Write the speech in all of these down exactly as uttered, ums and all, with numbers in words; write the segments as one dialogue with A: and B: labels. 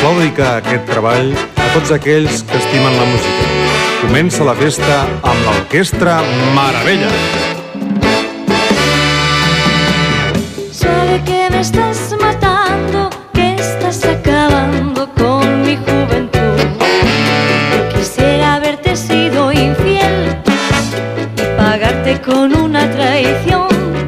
A: Vol dedicar aquest treball a tots aquells que estimen la música. Comença la festa amb l'Orquestra Meravella.
B: Sabe que me estás matando, que estás acabando con mi juventud. Yo quisiera haberte sido infiel y pagarte con una traición.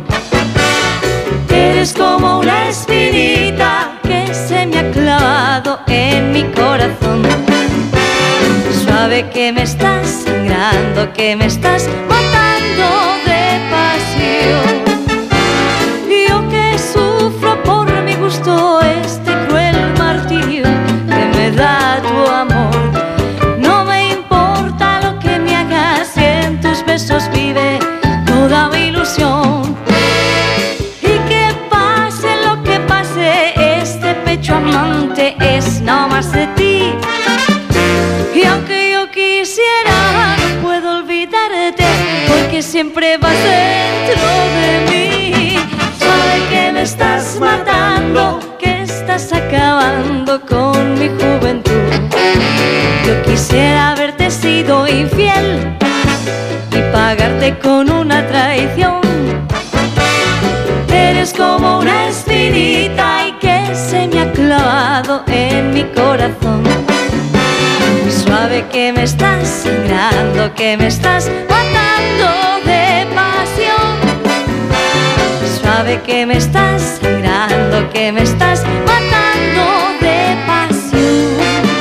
B: Eres como una espinita que se me ha clavado en mi corazón. Sabe que me estás sangrando, que me estás matando de pasión. Yo que sufro por mi gusto este cruel martirio que me da tu amor. No me importa lo que me hagas, y en tus besos vive toda mi ilusión. Y que pase lo que pase, este pecho amante es no más de ti. Y aunque yo quisiera, no puedo olvidarte, porque siempre vas dentro de mí. Sabe que me estás matando, que estás acabando con mi juventud. Yo quisiera haberte sido infiel y pagarte con una traición. Eres como una espinita y que se me ha clavado en mi corazón. Suave que me estás sangrando, que me estás matando de pasión. Suave que me estás sangrando, que me estás matando de pasión.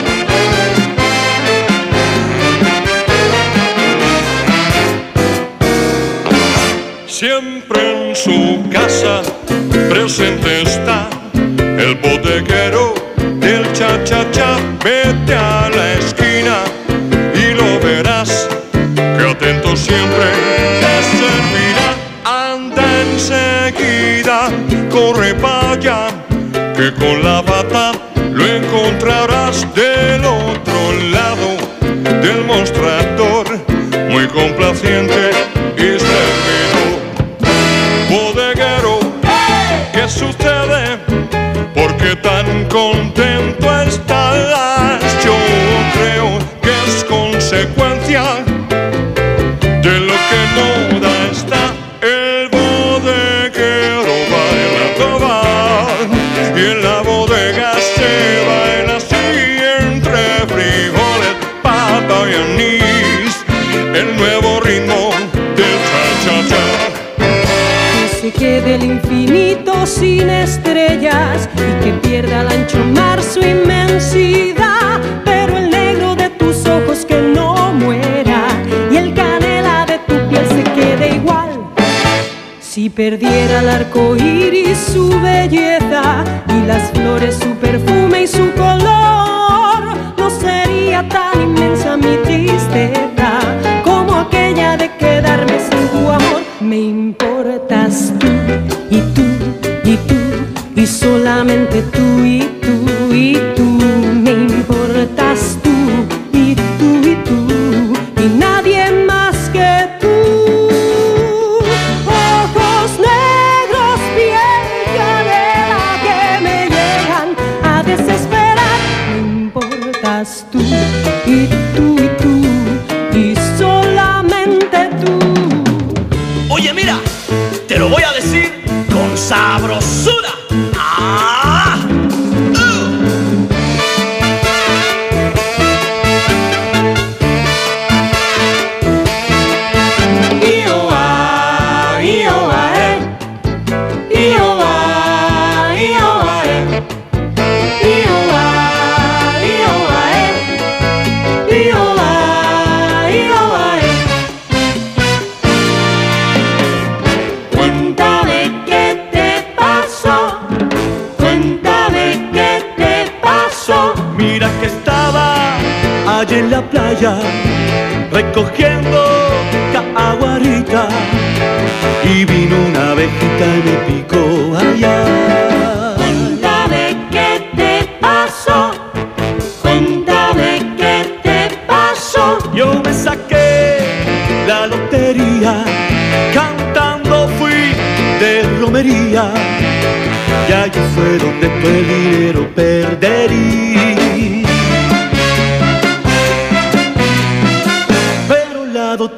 C: Siempre en su casa presente está el bodeguero del cha-cha-cha. Vete a la esquina y lo verás, que atento siempre te servirá. Anda enseguida, corre para allá, que con la bata lo encontrarás del otro lado del mostrador, muy complaciente y servidor. Bodeguero, ¿qué sucede? ¿Por qué tan contento estás? Yo creo que es consecuencia de lo que no da está. El bodeguero bailando va, y en la bodega se baila así, entre frijoles, papa y anís, el nuevo ritmo del cha-cha-cha.
D: Que se quede el infinito sin estrellas y que pierda al ancho mar su inmensidad, pero el negro de tus ojos que no muera y el canela de tu piel se quede igual. Si perdiera el arco iris su belleza y las flores su perfume y su color, no sería tan inmensa mi tristeza como aquella de quedarme sin tu amor. Me importas tú y tú y tú y solamente tú y tú y tú. Me importas tú y tú y tú y nadie más que tú. Ojos negros, piel canela que me llegan a desesperar. Me importas tú y tú y tú y solamente tú.
E: Oye, mira, te lo voy a decir con sabrosura. ¡Ah! ¡Uh!
C: Ioa, ioa, eh. Ioa, ioa, eh. Ioa, ioa, eh. Ioa, ioa, eh. Cuéntame qué te pasó, cuéntame qué te pasó.
E: Mira que estaba allí en la playa recogiendo caguarita y vino una abejita y me picó allá.
C: Cuéntame qué te pasó, cuéntame qué te pasó.
E: Yo me saqué la lotería, cantando fui de romería, y allí fue donde tu el dinero perdería.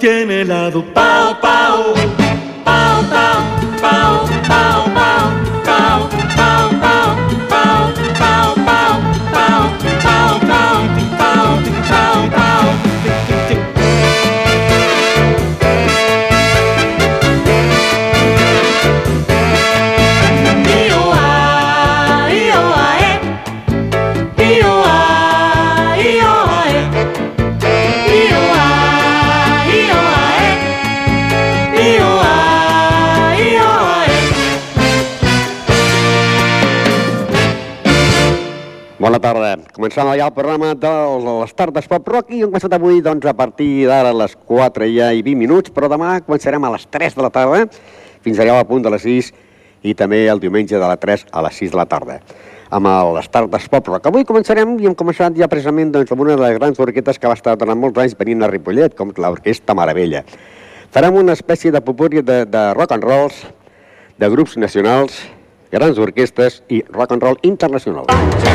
E: tiene helado. Pao, pao, pao, pao, pao, pao, pao, pao, pao, pao, pao, pao, pao, pao, pao, pao, pao, pao, pao.
F: Bona tarda. Començant ja el programa de les tardes pop rock i hem començat avui doncs, a partir d'ara a les quatre ja i vint minuts, però demà començarem a les tres de la tarda fins allà al punt de les sis i també el diumenge de les tres a les sis de la tarda amb les tardes pop rock. Avui començarem i hem començat ja precisament doncs, amb una de les grans orquestes que va estar durant molts anys venint a Ripollet, com l'Orquestra Maravella. Farem una espècie de popurri de, de rock and rolls, de grups nacionals, grans orquestes i rock and roll internacional.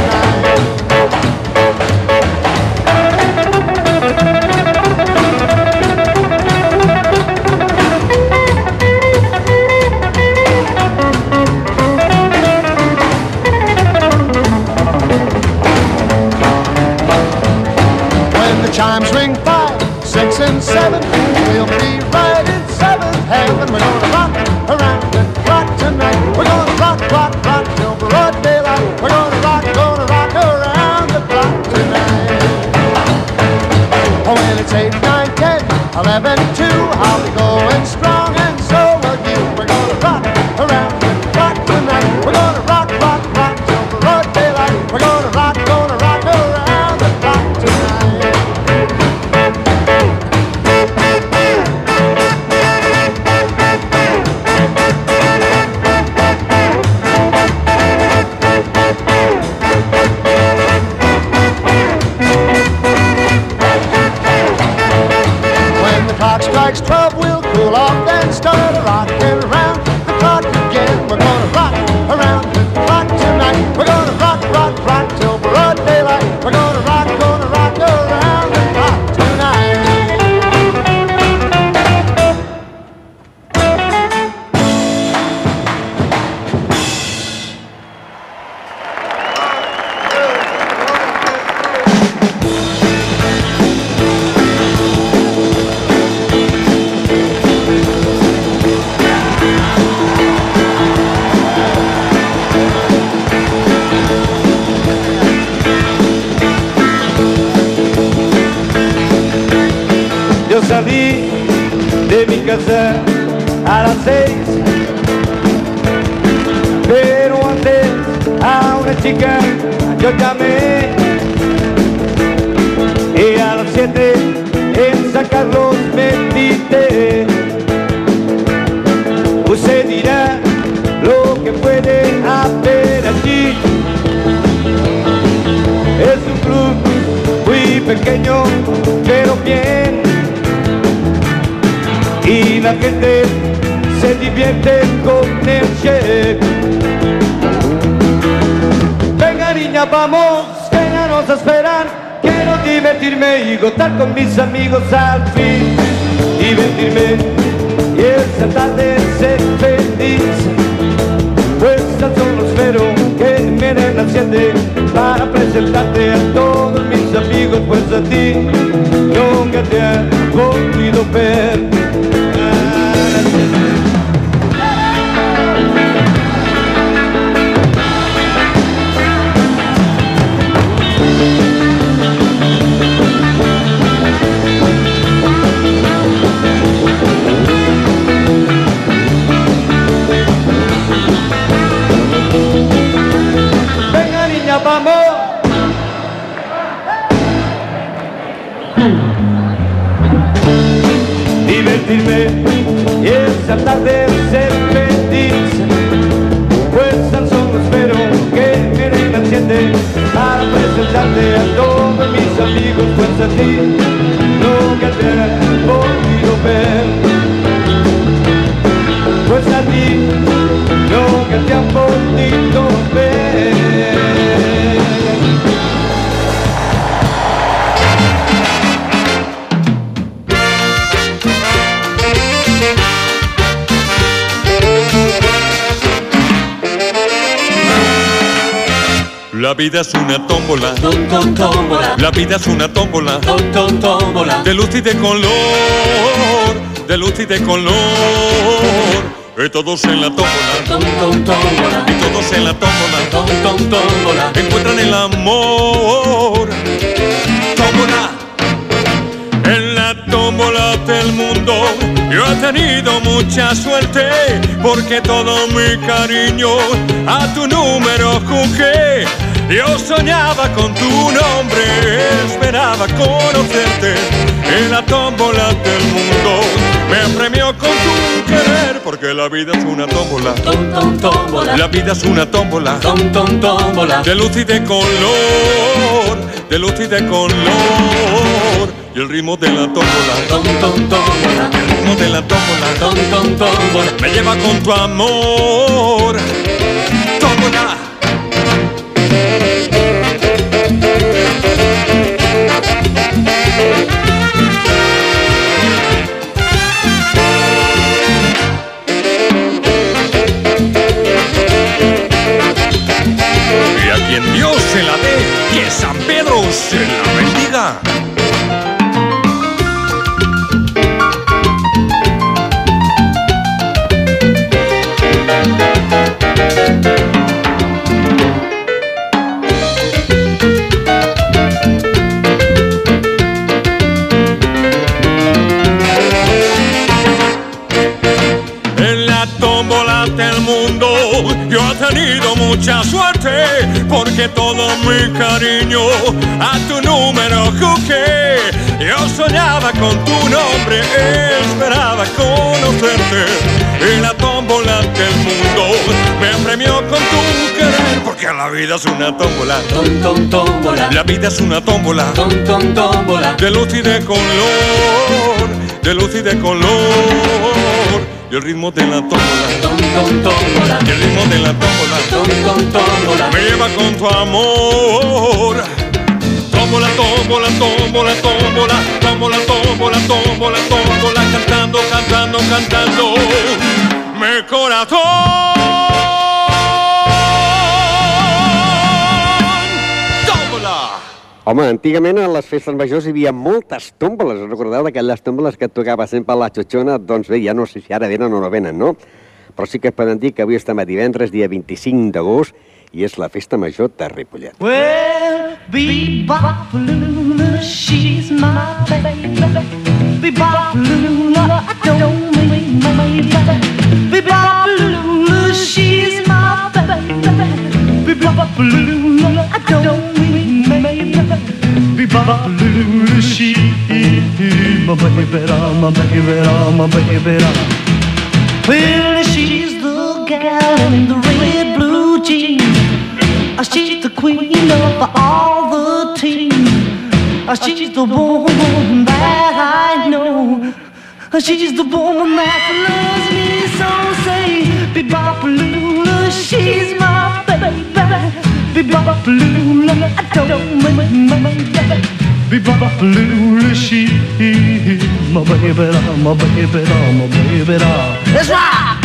G: When the chimes ring five, six and seven, we'll be right in seventh heaven. We're gonna rock around the clock tonight. We're gonna rock, rock, rock till broad daylight. We're gonna rock, gonna rock around the clock tonight. Oh, when it's eight, nine, ten, eleven, two, I'll be going strong and so will you. We're gonna rock around the clock tonight. We're gonna rock, rock, rock till broad daylight. We're gonna rock, gonna rock around the clock tonight. Strikes twelve, we'll cool off, then start a rockin' around the clock again. We're gonna rock around the clock tonight. We're gonna rock, rock, rock till broad daylight. We're gonna rock, gonna rock around the clock tonight.
E: Yo salí de mi casa a las seis, pero antes a una chica yo llamé y a las siete en San Carlos me cité. Usted dirá lo que puede haber allí. Es un club muy pequeño, pero bien. Y la gente se divierte con el chef. Venga niña, vamos, vénganos a esperar. Quiero divertirme y gozar con mis amigos al fin. Divertirme y esta tarde ser feliz. Pues tan solo espero que me den las siete para presentarte a todos mis amigos. Pues a ti nunca te han podido ver. Venga niña, vamos. Divertirme y esa tarde ser feliz. Pues tan solo espero que me den las siete para presentarte a todos mis amigos. Pues a ti nunca te han podido ver. Pues a ti nunca te han podido ver.
H: La vida es una tómbola,
C: Tom, tom, tómbola.
H: la vida es una tómbola,
C: Tom, tom, tómbola.
H: de luz y de color, de luz y de color. Y todos en la tómbola,
C: Tom, tom, tómbola.
H: y todos en la tómbola,
C: Tom, tom, tómbola.
H: encuentran el amor. Tómbola, en la tómbola del mundo yo he tenido mucha suerte, porque todo mi cariño a tu número jugué. Yo soñaba con tu nombre, esperaba conocerte. En la tómbola del mundo me premió con tu querer, porque la vida es una tómbola,
C: Tom, tom, tómbola.
H: la vida es una tómbola,
C: Tom, tom, tómbola.
H: de luz y de color, de luz y de color. Y el ritmo de la tómbola,
C: Tom, tom, tómbola.
H: el ritmo de la tómbola,
C: Tom, tom, tómbola.
H: me lleva con tu amor. Tómbola. Y a quien Dios se la dé, que San Pedro se la bendiga. Yo he tenido mucha suerte, porque todo mi cariño a tu número jugué. Yo soñaba con tu nombre, esperaba conocerte. Y la tómbola del mundo me premió con tu querer, porque la vida es una tómbola,
C: Tom, tom, tómbola.
H: la vida es una tómbola,
C: Tom, tom, tómbola.
H: de luz y de color, de luz y de color. Y el ritmo de la tómbola,
C: Tom, tom, tómbola.
H: y el ritmo de la tómbola
C: Tom, tom, tómbola.
H: me lleva con tu amor. Tómbola, tómbola, tómbola, tómbola, tómbola, tómbola, tómbola, tómbola, cantando, cantando, cantando, mi corazón. Tómbola.
F: Home, antigament a les festes majors hi havia moltes tómboles. Recordeu d'aquelles tómboles que et tocava sempre la xotxona? Doncs bé, ja no sé si ara venen o no venen, no? Però sí que podem dir que avui estem a divendres, dia vint-i-cinc d'agost, i és la festa major de Ripollet.
I: Well, Bebop-Lula, she's my baby. Bebop-Lula, I don't mean my baby. Bebop-Lula, she's my baby. Bebop-Lula, I don't mean my baby. Bebop-Lula, she's my baby, my baby, my baby. Well, she's the gal in the red blue jeans. She's the queen of all the team. She's the woman that I know. She's the woman that loves me so. Say, Bebop-Lula, she's my baby. Bebop-Lula, I don't mean my baby. Bebop-Lula, she's my baby, my baby, my baby. Let's rock!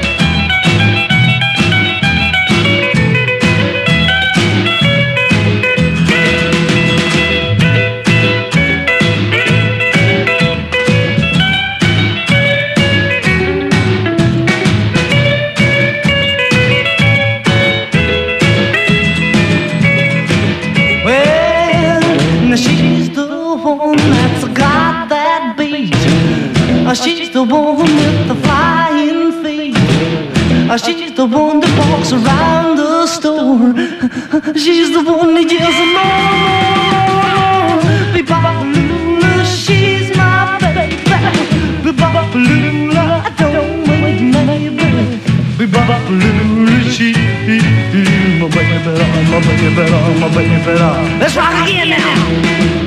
I: She's the one with the flying feet. She's the one that walks around the store. She's the one that yells more, more, more. Bebop-Lula, she's my baby. Bebop-Lula, I don't mean my baby. Bebop-Lula, she's my baby, my baby, my baby. Let's rock again now.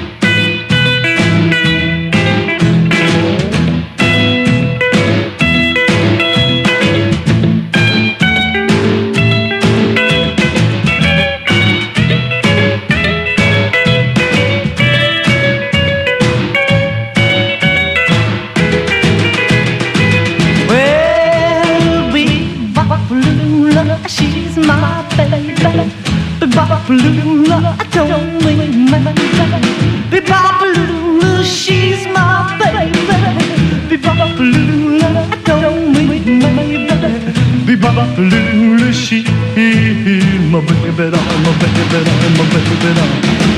I: She's my baby. Be-bop-a-loo-la, I don't mean my baby. Be-bop-a-loo-la, she's my baby. Be-bop-a-loo-la, I don't mean my baby. Be-bop-a-loo-la, she's my baby, my baby, my baby.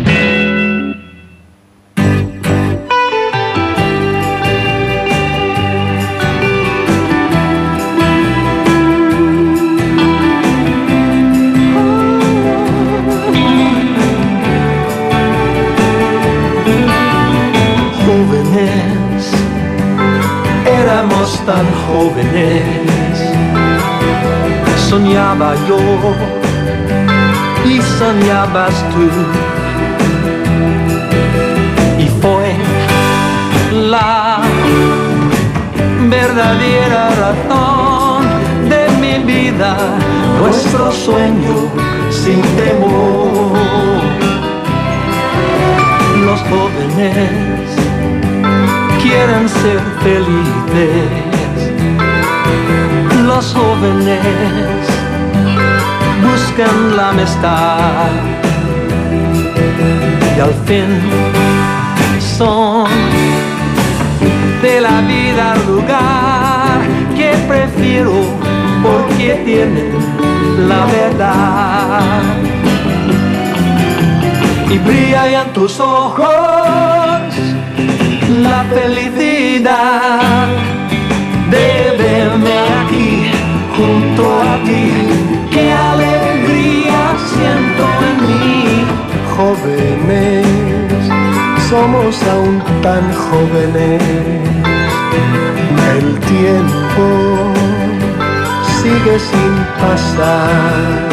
J: Tan jóvenes, soñaba yo y soñabas tú, y fue la verdadera razón de mi vida, nuestro sueño sin temor. Los jóvenes quieren ser felices. Los jóvenes buscan la amistad y al fin son de la vida el lugar que prefiero porque tienen la verdad y brilla en tus ojos la felicidad de verme aquí junto a ti. Qué alegría siento en mí.
K: Jóvenes, somos aún tan jóvenes. El tiempo sigue sin pasar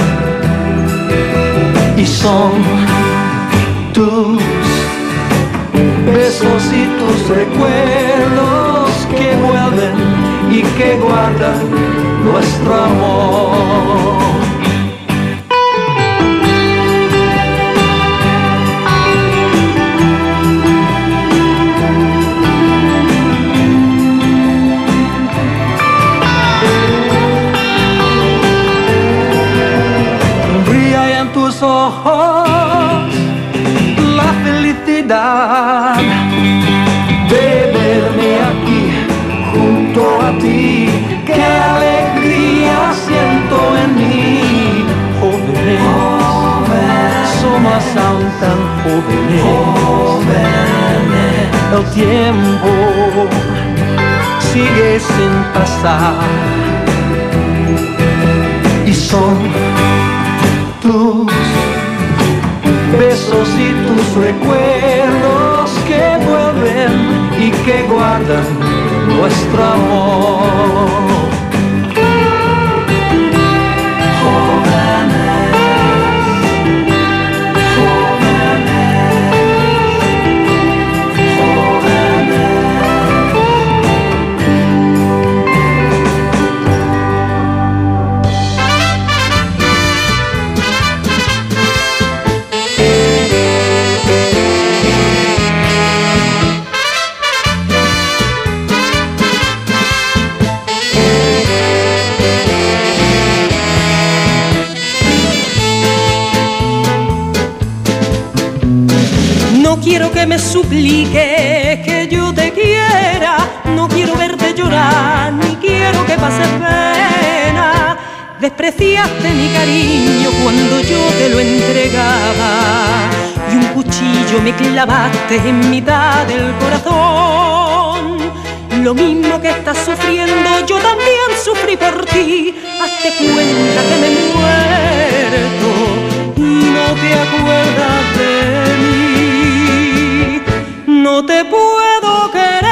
J: y son tus besos y tus recuerdos que vuelven y que guardan nuestro amor. Brilla en tus ojos la felicidad de verme aquí junto a ti. Qué alegría siento en mí. Jóvenes, jóvenes, somos aún tan jóvenes. Jóvenes, el tiempo sigue sin pasar y son tus besos y tus recuerdos que vuelven y que guardan nuestro amor.
D: No quiero que me suplique que yo te quiera, no quiero verte llorar, ni quiero que pases pena. Despreciaste mi cariño cuando yo te lo entregaba y un cuchillo me clavaste en mitad del corazón. Lo mismo que estás sufriendo, yo también sufrí por ti. Hazte cuenta que me he muerto y no te acuerdas de mí. No te puedo querer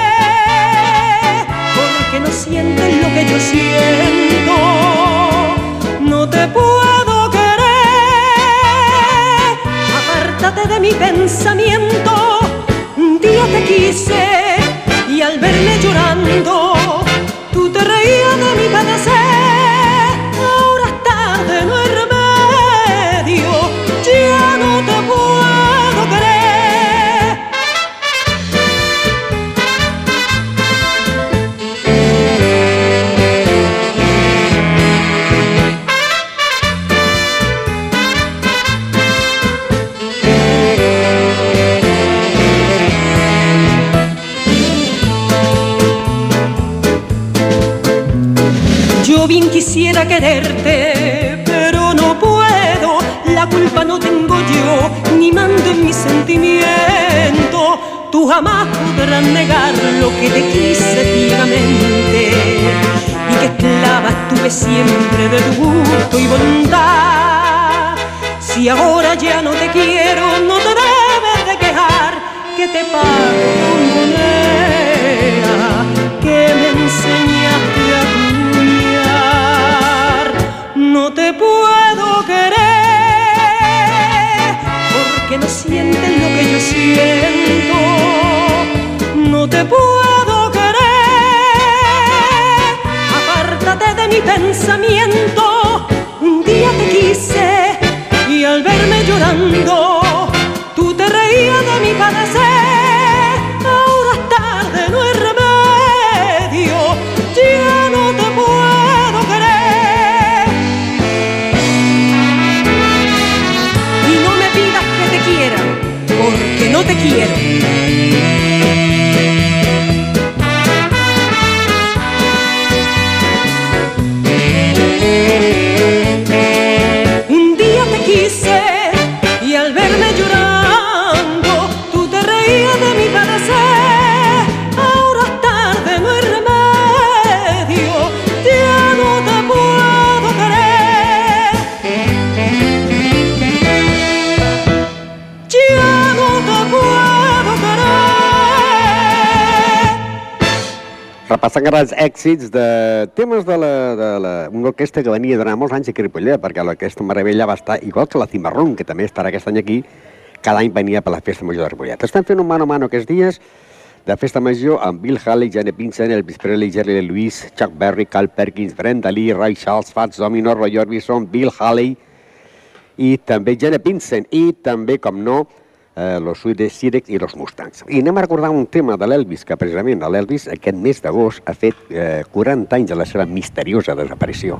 D: porque no sientes lo que yo siento. No te puedo querer, apártate de mi pensamiento. Un día te quise y al verme llorando tú te reías de mi padecer. Ahora quererte, pero no puedo. La culpa no tengo yo, ni mando en mi sentimiento. Tú jamás podrás negar lo que te quise ciegamente y que esclava estuve siempre de tu gusto y voluntad. Si ahora ya no te quiero, no te debes de quejar, que te pago con moneda que me enseñaste a cuidar. No te puedo querer porque no sientes lo que yo siento. No te puedo querer, apártate de mi pensamiento. Un día te quise y al verme llorando tú te reías de mi padecer. Ahora es tarde, no hay remedio, ya no te puedo querer. Y no me pidas que te quiera, porque no te quiero.
F: Repassant grans èxits de temes de, la, de la, una orquestra que venia durant molts anys a Ripollet, perquè l'Orquestra Meravella va estar, igual que la Cimarrón, que també estarà aquest any aquí, cada any venia per la Festa Major de Ripollet. Estan fent un mano a mano aquests dies de Festa Major amb Bill Haley, Janet Vincent, Elvis Presley, Jerry Lee Lewis, Chuck Berry, Carl Perkins, Brenda Lee, Ray Charles, Fats Domino, Roy Orbison, Bill Haley i també Janet Vincent i també, com no, eh, los Sweet Sirex i los Mustangs. I anem a recordar un tema de l'Elvis, que precisament l'Elvis aquest mes d'agost ha fet eh, quaranta anys de la seva misteriosa desaparició.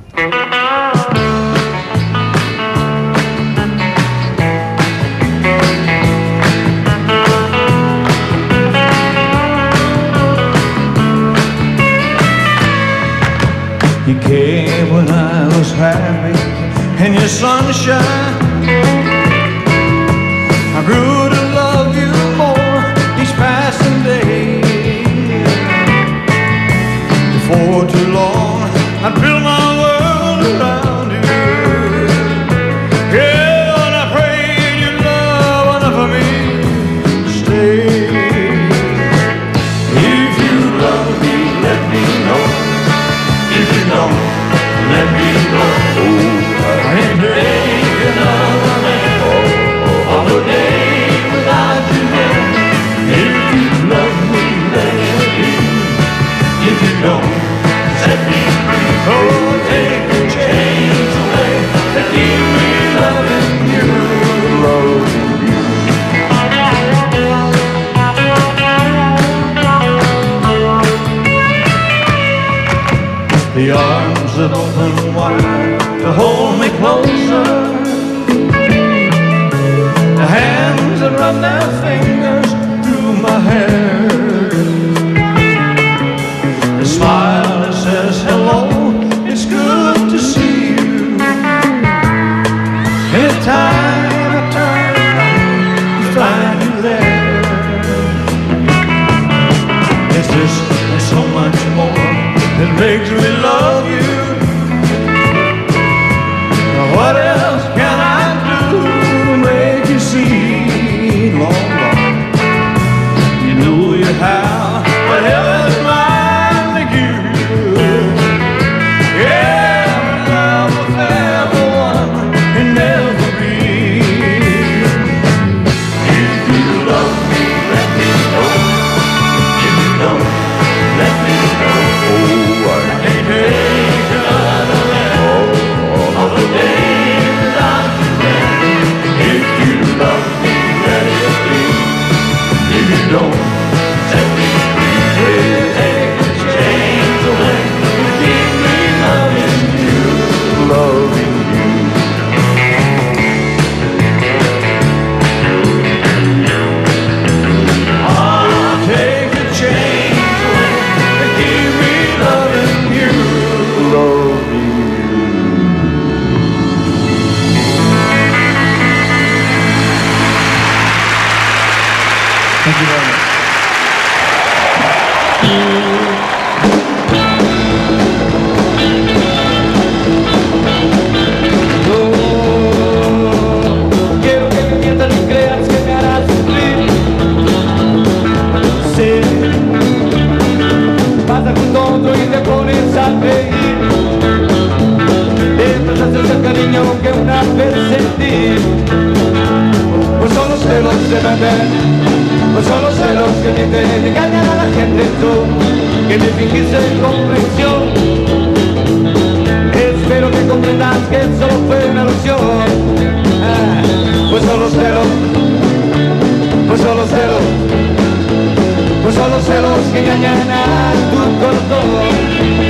J: You came when I was happy in your sunshine. I grew to love you more each passing day. Before too long, I'd build my world around you. Yeah, and I prayed your love enough for me to stay. If you love me, let me know. If you don't, let me know. I ain't taking another man on a day without you there. If you love me, let me be. If you don't, set me free. Oh, take the chains away that keep me loving you. Loving you. The arms that open wide to hold me closer, the hands that run their fingers through my hair, the smile that says hello, it's good to see you. Anytime I turn around, you find you there. It's this and so much more that makes me love you. What else can I do to make you see long, long? You know you have what heaven's mine to give. Yeah, love will never one and never be. If you love me, let me know. If you don't, let me know. Oh, I
L: cariño que una vez sentí. Pues son los celos de beber, pues son los celos que te hacen engañar a la gente tú, que te fingiste comprensión. Espero que comprendas que solo fue una ilusión. Ah, pues son los celos, pues son los celos, pues son los celos que engañan a tu corazón.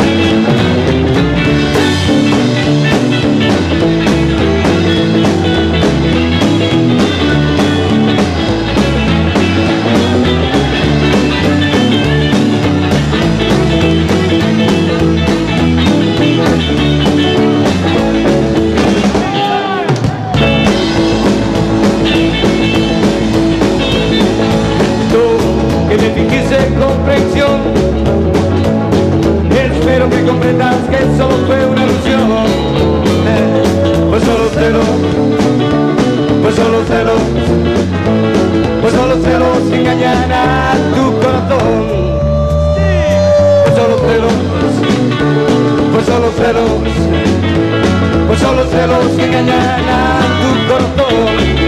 L: Comprensión, espero que comprendas que solo fue una ilusión. Eh, pues solo celos, pues solo celos, pues solo celos que engañan a tu corazón. Pues solo celos, pues solo celos, pues solo celos que engañan a tu corazón.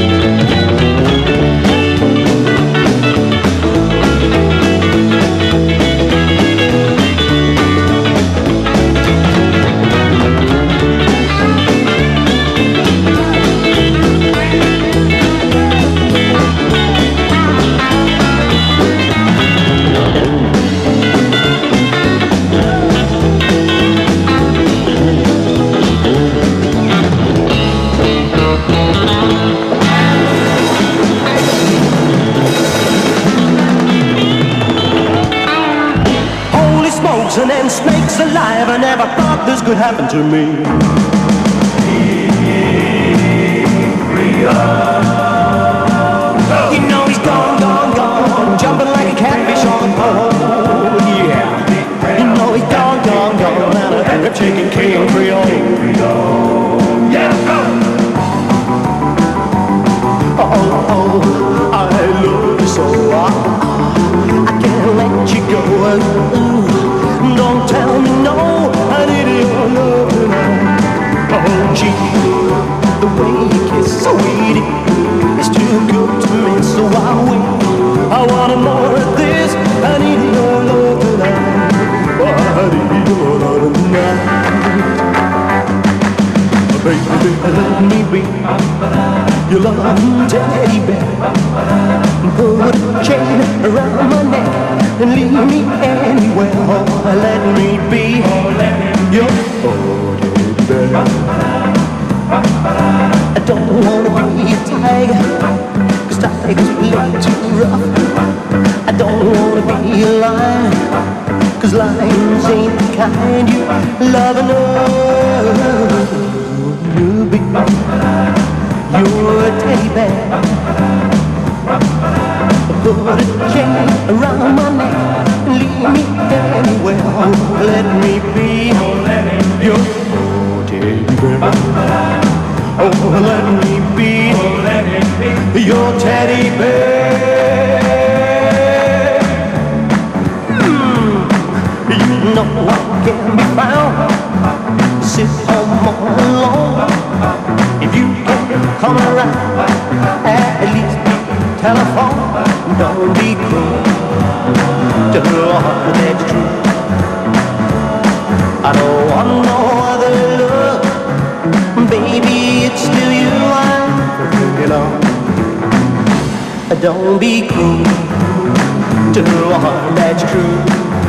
K: And then snakes alive, I never thought this could happen to me. You know he's gone, gone, gone, jumping like a catfish on the pole. Yeah, you know he's gone, gone, gone, and I'm taking King Creole. Yeah, oh, oh, oh, I love you so, I, I can't let you go. Don't tell me no, I need your love tonight. Oh gee, the way you kiss, sweetie, it's too good to miss. So I wait, I wanted more of this. I need your love tonight. Oh, I need your love tonight. Baby, let me be your loving teddy bear. Put a chain around my neck and leave me anywhere. Oh, let me be your teddy bear. I don't wanna be a tiger, 'cause tigers play too rough. I don't wanna be a lion, 'cause lions ain't the kind you love and love. You be your teddy bear. Put a chain around my neck and leave me anywhere. Oh, let me be your teddy bear. Oh, let me be your teddy bear. Mm. You know I can be found, sit home all alone. If you can come around, at least be telephone. Don't be cruel to the heart that's true. I don't want no other love, baby, it's still you I'm thinking of. Don't be cruel to the heart that's true.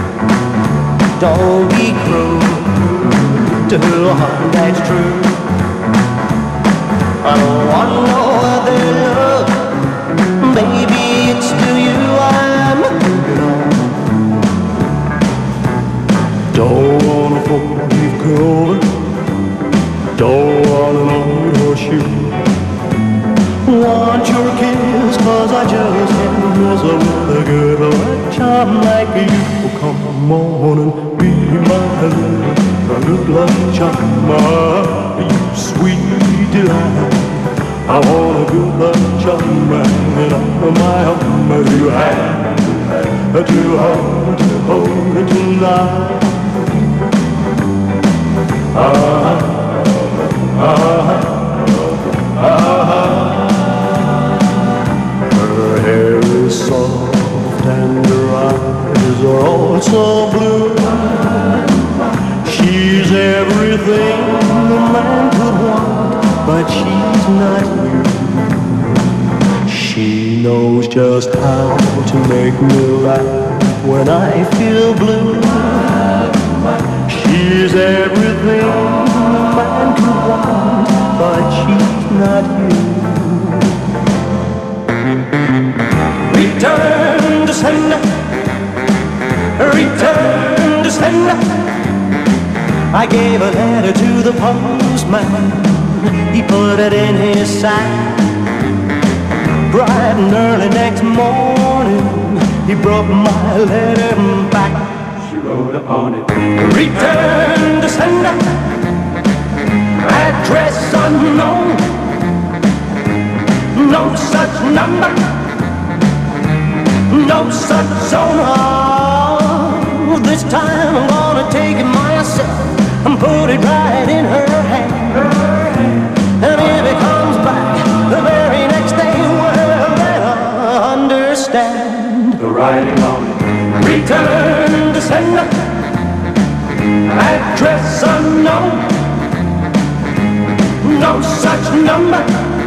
K: Don't be cruel to the heart that's true. I don't want no other love, baby, it's still you I'm thinking of. Don't wanna forgive Clover, don't wanna know your shoe. Want your kiss, 'cause I just can't mess with a girl like charm like you. Oh, come on and be my love, a good luck charm, you sweet delight. I want a good luck charm, and all my arm you have too hard to hold tonight. Ah, not you. She knows just how to make me laugh when I feel blue. She's everything a man could want, but she's not you. Return to sender, return to sender. I gave a letter to the postman, he put it in his sack. Bright and early next morning, he brought my letter back. She wrote upon it, return to sender, address unknown, no such number, no such zone. Oh, this time I'm gonna take it myself and put it right in her hand. And if it comes back the very next day, well, then I understand the writing on it. Return to sender, address unknown, no such number,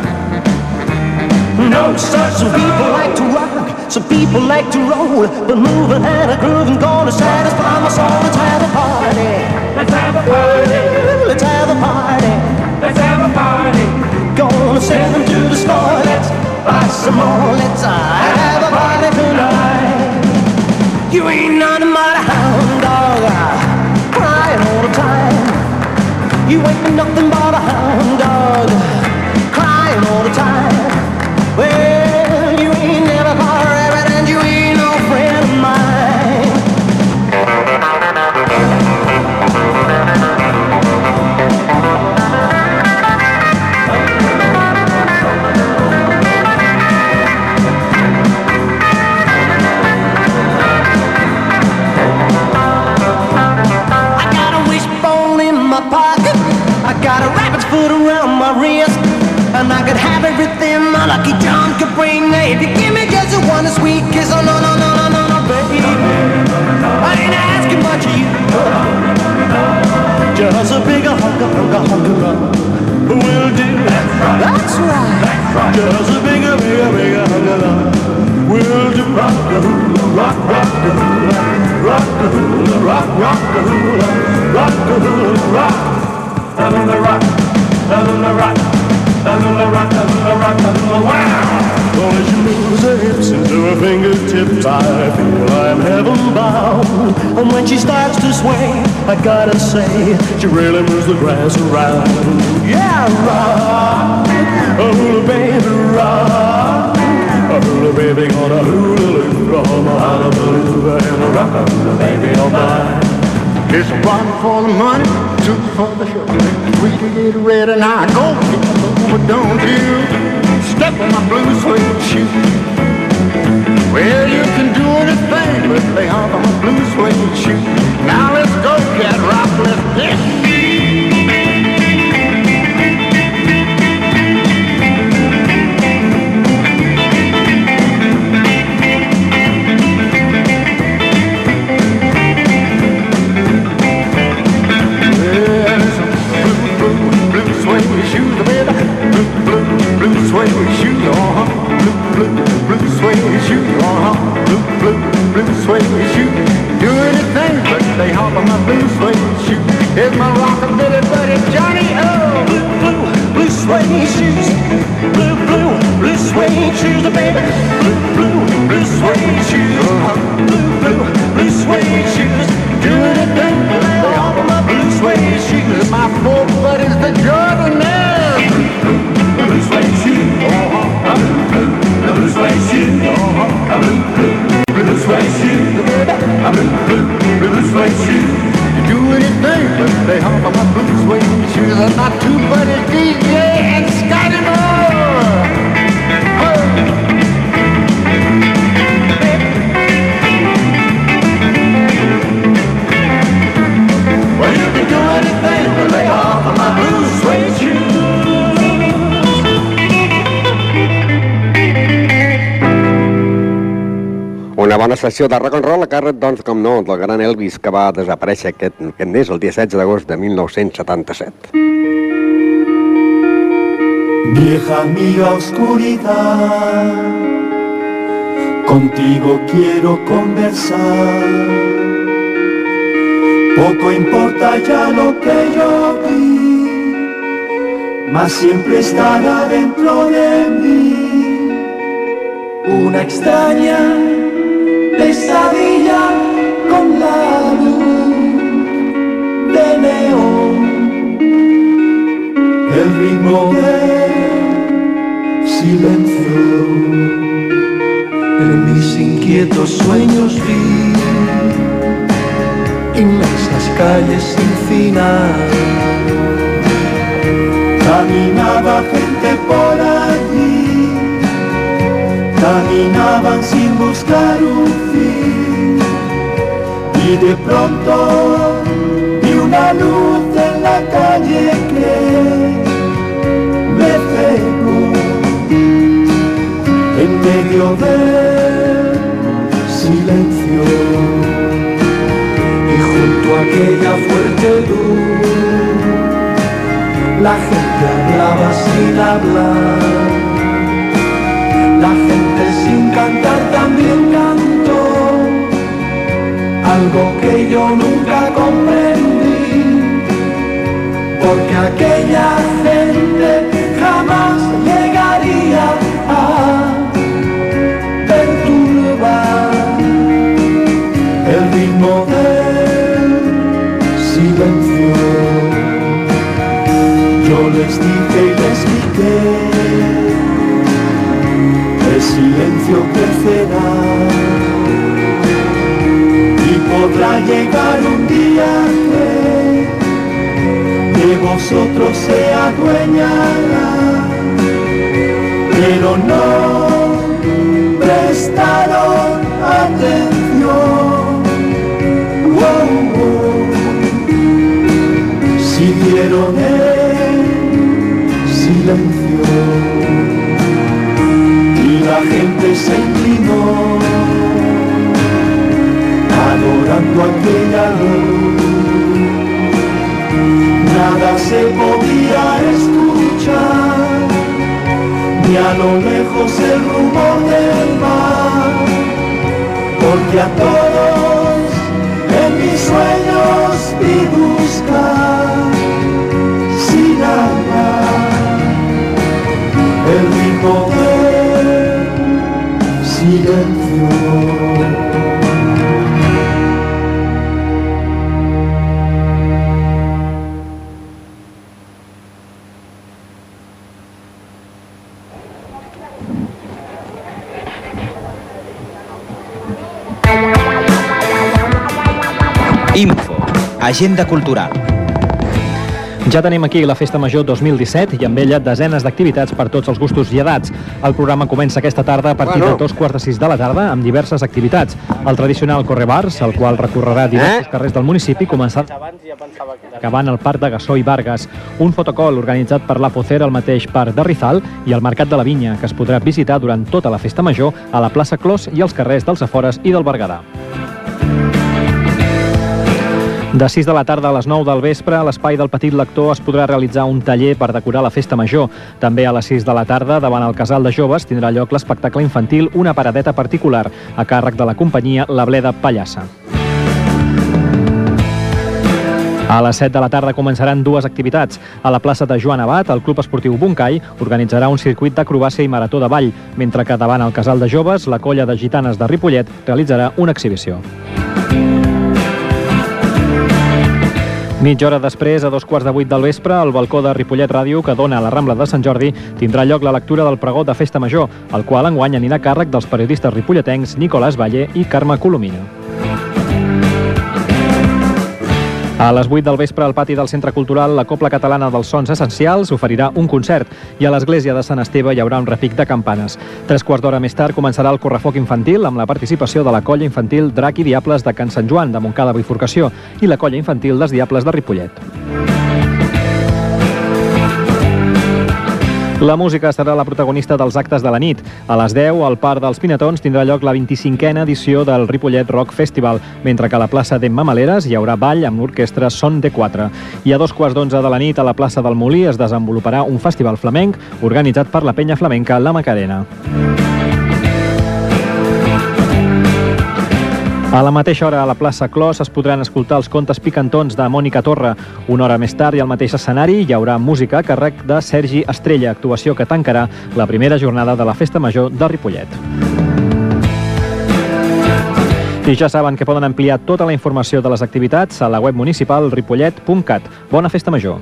K: no such. Some people like to rock, some people like to roll, but moving and a grooving gonna satisfy my soul. Let's have a party, let's have a party, let's have a party, let's have a party. Gonna send them to the store, let's buy some more. Let's uh, have a party tonight. You ain't nothing but a hound dog, uh, crying all the time. You ain't nothing but a hound dog, crying all the time. Well, you ain't never caught a rabbit and you ain't no friend of mine. I got a wishbone in my pocket, I got a rabbit's foot around my wrist, and I could have everything my lucky charm could bring. If you give me just one sweet kiss, oh no, no, no, no, no, no, baby, I ain't asking much of you. Just a bigger hunker, hunker, hunker will do. That's right. That's right. Just a bigger, bigger, bigger hunker will do. Rock the hula, rock, rock the hula, rock the hula, rock, rock the hula, rock the hula, rock, the hula, rock, the hula, rock. La-la-la rock, la-la-la rock, la-la-la wow. Well, as she moves her hips into her fingertips, I feel I'm heaven bound. And when she starts to sway, I gotta say, she really moves the grass around. Yeah, rock, a hula baby, rock, a hula baby gonna hula-loo, on the hula and a rock, a hula baby all mine. It's one for the money, two for the show. We can get ready now, go get over, don't you step on my blue suede shoe. Well, you can do anything but lay off on my blue suede shoe. Now let's go, cat rock, let's get. Suede shoes, uh-huh, blue, blue, blue suede shoes, uh-huh, blue, blue, blue suede shoes. Do anything but they hop on my blue suede shoes. Here's my rockabilly buddy Johnny, oh, blue, blue, blue suede shoes, blue, blue, blue suede shoes, baby, blue, blue, blue suede shoes, uh-huh, blue, blue, blue suede shoes. Do anything but they hop on my blue suede shoes. My four buddies, the Jordanaires, blue suede shoes, uh-huh, a blue, blue, blue suede shoes, uh-huh, a blue, blue, blue suede shoes, a blue, blue, blue suede shoes. You do anything but they hop on my blue suede shoes. I'm not too buddy D J and Scotty Moore. Well, you can do anything but lay off on my blue suede shoes.
F: Una bona sessió de rock and roll a càrrec, doncs, com no, del gran Elvis, que va desaparèixer aquest, aquest mes, el dia setze d'agost de mil nou-cents setanta-set.
M: Vieja amiga oscuridad, contigo quiero conversar. Poco importa ya lo que yo vi, mas siempre estará dentro de mí una extraña pesadilla con la luz de neón, el ritmo del silencio. En mis inquietos sueños vi inmensas calles sin final. Caminaba gente por allí, caminaban sin buscar un fin, y de pronto vi una luz en la calle que me cegó en medio del silencio, y junto a aquella fuerte luz la gente hablaba sin hablar, la gente sin cantar también cantó, algo que yo nunca comprendí, porque aquella gente jamás llegaría a perturbar el ritmo del silencio. Yo les dije y les expliqué, el silencio crecerá y podrá llegar un día que de vosotros se adueñará, pero no prestaron atención. Oh, oh. Siguieron el silencio y la gente se inclinó adorando aquella luz. Nada se podía escuchar, ni a lo lejos el rumor del mar, porque a todos en mis sueños vi buscar sin hablar el ritmo del silencio.
N: Info, agenda cultural.
O: Ja tenim aquí la Festa Major dos mil disset i amb ella desenes d'activitats per tots els gustos i edats. El programa comença aquesta tarda a partir bueno. de dos quarts de sis de la tarda amb diverses activitats. El tradicional Correbars, el qual recorrerà diversos eh? carrers del municipi, començant acabant al Parc de Gassó i Vargas. Un fotocol organitzat per l'Apocer al mateix Parc de Rizal i el Mercat de la Vinya, que es podrà visitar durant tota la Festa Major a la plaça Clos i als carrers dels Afores i del Berguedà. De sis de la tarda a les nou del vespre, a l'espai del Petit Lector es podrà realitzar un taller per decorar la Festa Major. També a les sis de la tarda, davant el Casal de Joves, tindrà lloc l'espectacle infantil Una paradeta particular, a càrrec de la companyia La Bleda Pallassa. A les set de la tarda començaran dues activitats. A la plaça de Joan Abat, el Club Esportiu Buncai organitzarà un circuit d'acrobàcia i marató de ball, mentre que davant el Casal de Joves, la colla de gitanes de Ripollet realitzarà una exhibició. Mitja hora després, a dos quarts de vuit del vespre, al balcó de Ripollet Ràdio, que dona a la Rambla de Sant Jordi, tindrà lloc la lectura del pregó de Festa Major, el qual enguany anirà a càrrec dels periodistes ripolletencs Nicolàs Valle i Carme Colomina. A les vuit del vespre, al pati del Centre Cultural, la Cobla Catalana dels Sons Essencials oferirà un concert i a l'església de Sant Esteve hi haurà un repic de campanes. Tres quarts d'hora més tard començarà el correfoc infantil amb la participació de la colla infantil Drac i Diables de Can Sant Joan, de Montcada Bifurcació, i la colla infantil dels Diables de Ripollet. La música serà la protagonista dels actes de la nit. A les deu, al Parc dels Pinatons, tindrà lloc la vint-i-cinquena edició del Ripollet Rock Festival, mentre que a la plaça d'Emma Maleres hi haurà ball amb l'orquestra Son de Quatre. I a dos quarts d'onze de la nit, a la plaça del Molí, es desenvoluparà un festival flamenc organitzat per la penya flamenca La Macarena. A la mateixa hora, a la plaça Clos, es podran escoltar els contes picantons de Mònica Torra. Una hora més tard i al mateix escenari hi haurà música a càrrec de Sergi Estrella, actuació que tancarà la primera jornada de la Festa Major de Ripollet. I ja saben que poden ampliar tota la informació de les activitats a la web municipal ripollet punt cat. Bona Festa Major!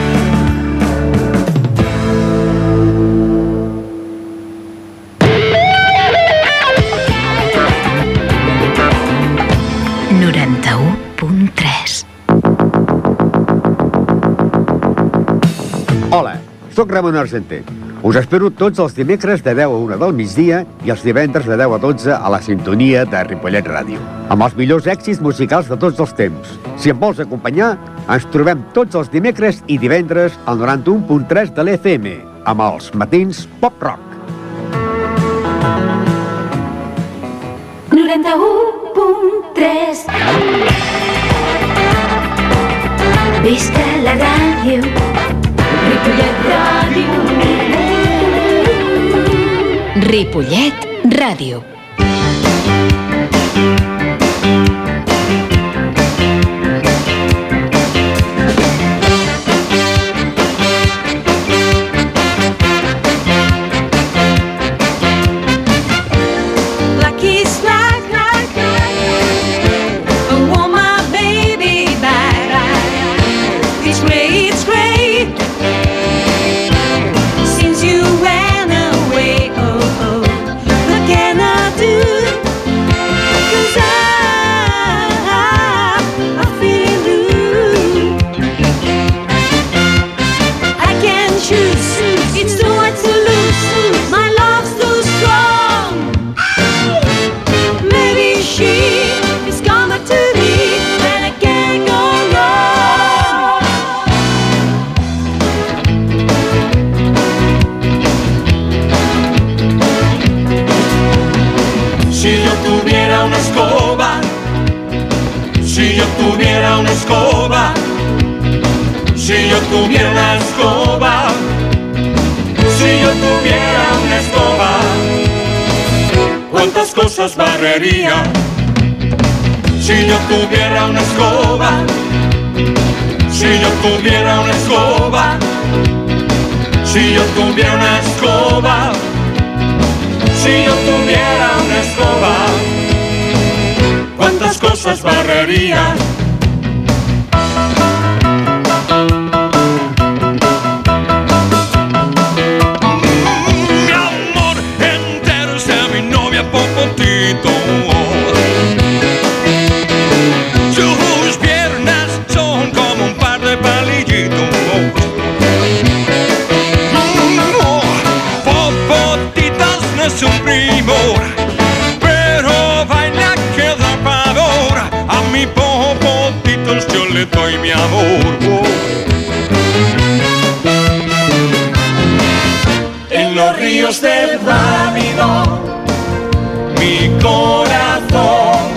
P: noranta-u punt tres.
F: Hola, sóc Ramon Argenter. Us espero tots els dimecres de deu a una del migdia i els divendres de deu a dotze a la sintonia de Ripollet Ràdio, amb els millors èxits musicals de tots els temps. Si em vols acompanyar, ens trobem tots els dimecres i divendres al noranta-u punt tres de l'F M, amb els matins pop rock.
P: noranta-u punt tres. Visca la ràdio, Ripollet Ràdio. Ripollet Ràdio.
H: Tuviera una escoba, si yo tuviera una escoba, si yo tuviera una escoba, cuántas cosas barrería. Si yo tuviera una escoba, si yo tuviera una escoba, si yo tuviera una escoba, si yo tuviera una escoba, cuántas cosas barrería. Sus piernas son como un par de palillitos. Popotitas no es un primor, pero baila que da pavor. A mi popotitos yo le doy mi amor. En los ríos del Dávido mi corazón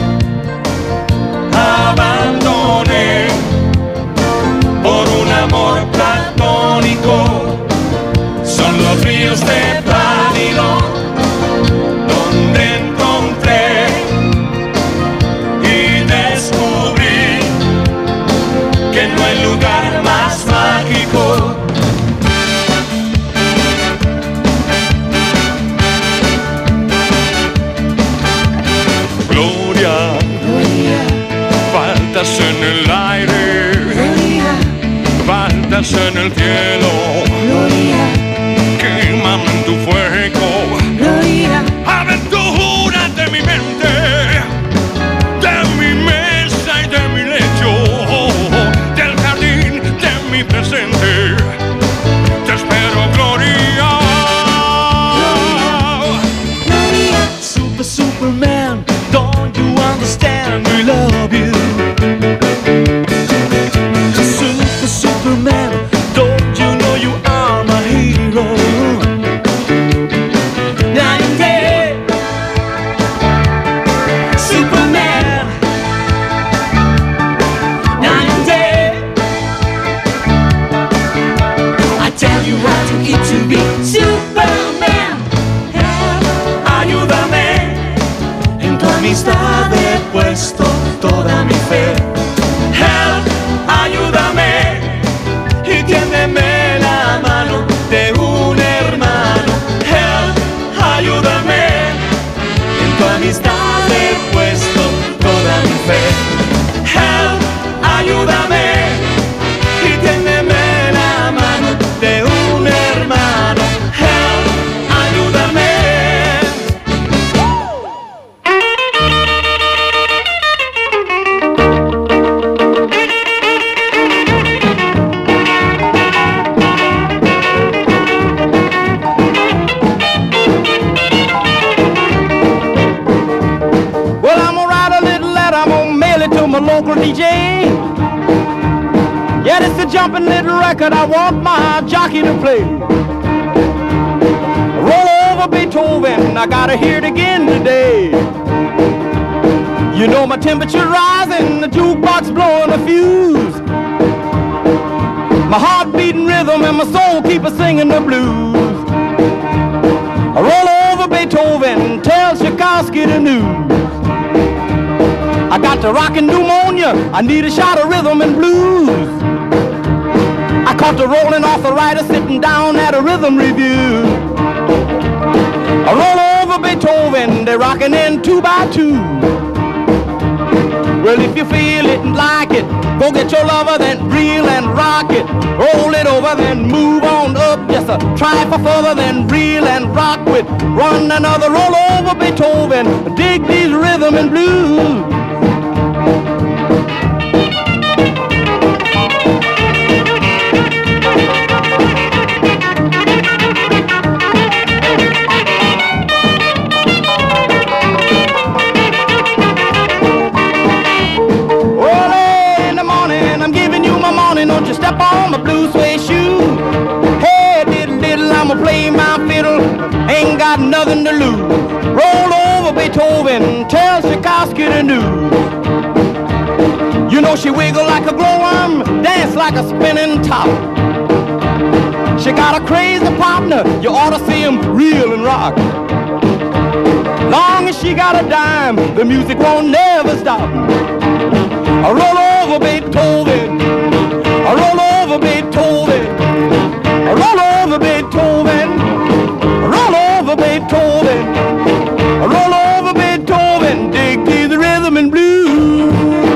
H: abandoné por un amor platónico. Son los ríos de Plácido donde encontré y descubrí que no hay lugar más mágico. Gloria, Gloria, faltas en el aire, Gloria, faltas en el cielo, Gloria, queman
L: local D J. Yeah, it's a jumping little record I want my jockey to play. Roll over Beethoven, I gotta hear it again today. You know my temperature rising, the jukebox blowing a fuse. My heart beating rhythm and my soul keep a singing the blues. I roll over Beethoven, tell Tchaikovsky the news. I got the rockin' pneumonia, I need a shot of rhythm and blues. I caught the rolling arthritis sitting down at a rhythm review. I roll over Beethoven, they're rockin' in two by two. Well, if you feel it and like it, go get your lover, then reel and rock it. Roll it over, then move on up. Yes, sir. Try for further, then reel and rock with one another. Roll over Beethoven, dig these rhythm and blues. Don't you step on my blue suede shoe. Hey, diddle diddle, I'ma play my fiddle. Ain't got nothing to lose. Roll over Beethoven, tell Tchaikovsky the news. You know she wiggle like a glowworm, dance like a spinning top. She got a crazy partner, you ought to see him reel and rock. Long as she got a dime, the music won't never stop. I roll over Beethoven, I roll over Beethoven, I roll over Beethoven, I roll over Beethoven, I roll over Beethoven, dig to the rhythm and blues.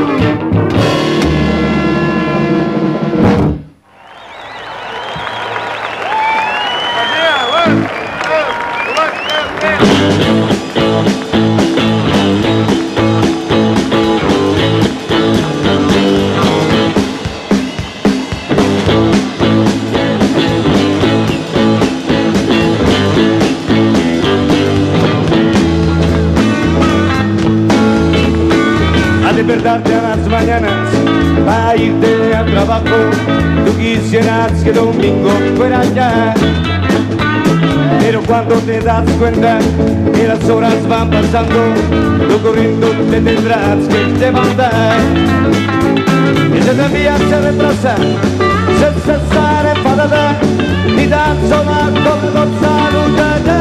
Q: Despertarte a las mañanas para irte al trabajo, tú quisieras que domingo fuera ya. Pero cuando te das cuenta que las horas van pasando, tú corriendo te tendrás que levantar. Ese tranvía se retrasa, se sale enfadada, ni tan solo como lo saludaré.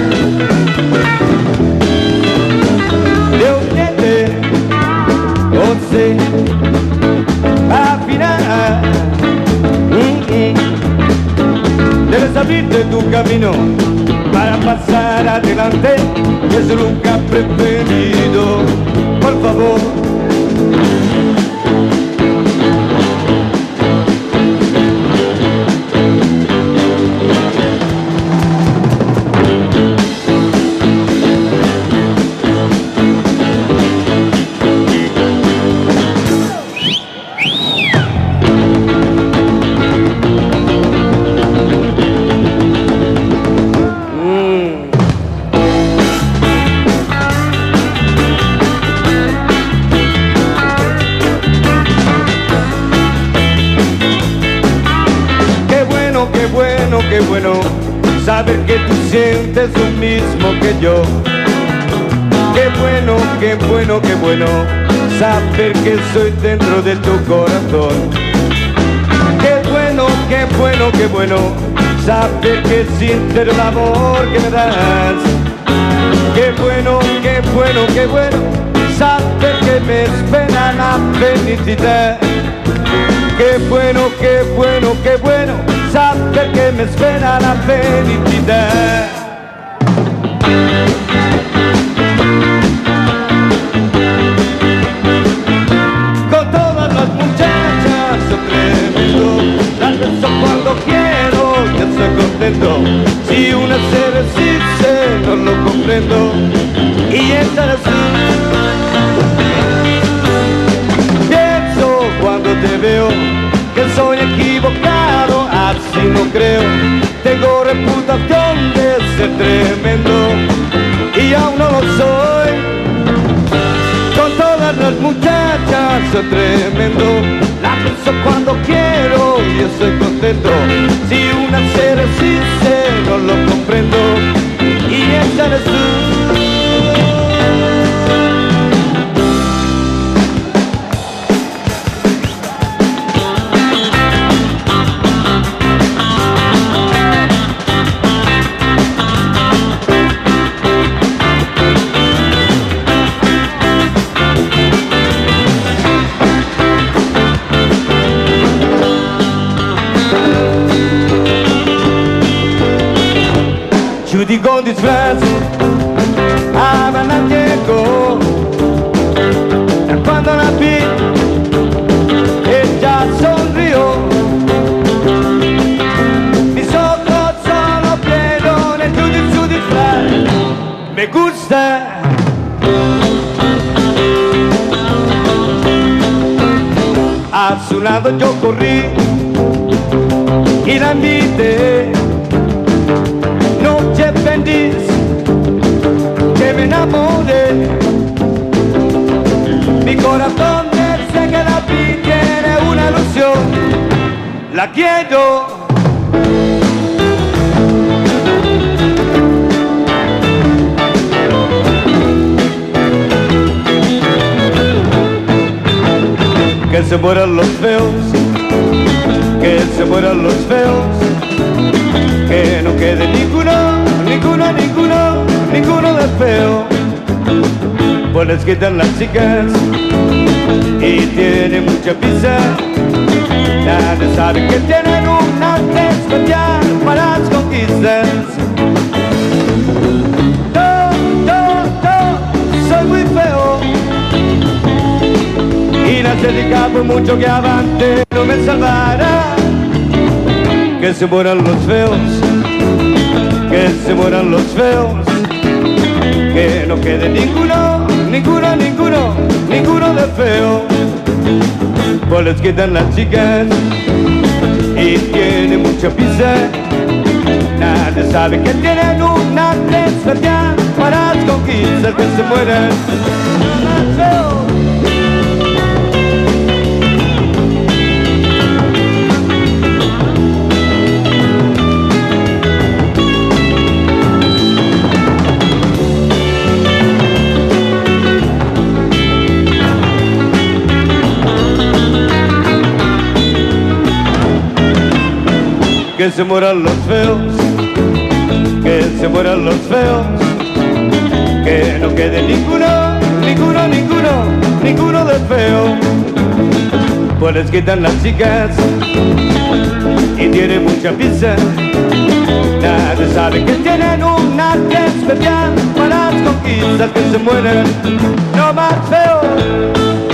Q: De un diente once a final, mm-hmm. Debes abrirte tu camino para pasar adelante, es nunca preferido, por favor. Qué bueno saber que tú sientes lo mismo que yo. Qué bueno, qué bueno, qué bueno saber que soy dentro de tu corazón. Qué bueno, qué bueno, qué bueno saber que siento el amor que me das. Qué bueno, qué bueno, qué bueno saber que me espera la felicidad. Qué bueno, qué bueno, qué bueno saber que me espera la felicidad. Con todas las muchachas soy tremendo, las beso cuando quiero, yo estoy contento. Si una se resiste, no lo comprendo. Y esta eres tú. Pienso cuando te veo que soy equivocado, así no creo. Tengo reputación de ser tremendo y aún no lo soy. Con todas las muchachas son tremendo. La pienso cuando quiero y estoy contento. Si una cero sí sé, no lo comprendo. Y esa eres tú. Giù di con disprezzo avanti e go. E quando la vi e già sonrió, mi sotto sono pieno nel giù di giù di fratello. Me gusta. A su lado yo corrí y la invité. Noche feliz que me enamoré. Mi corazón dice que la vi tiene una ilusión. La quiero. Que se mueran los feos, que se mueran los feos, que no quede ninguno, ninguno, ninguno, ninguno de feo. Pues les quitan las chicas y tienen mucha pizza. Nadie sabe que tienen un arte especial para las conquistas. Yo, yo, yo soy muy feo y no se diga por mucho que avante no me salvará. Que se mueran los feos, que se mueran los feos, que no quede ninguno, ninguno, ninguno, ninguno de feo. Pues les quitan las chicas y tienen mucha pizza. Nadie sabe que tienen un arte especial para las conquistas. Que se mueran los feos. Que se mueran los feos, que se mueran los feos, que no quede ninguno, ninguno, ninguno, ninguno de feo. Pues les quitan las chicas y tienen mucha pizza. Nadie sabe que tienen un arte especial para las conquistas. Que se mueran no más feos.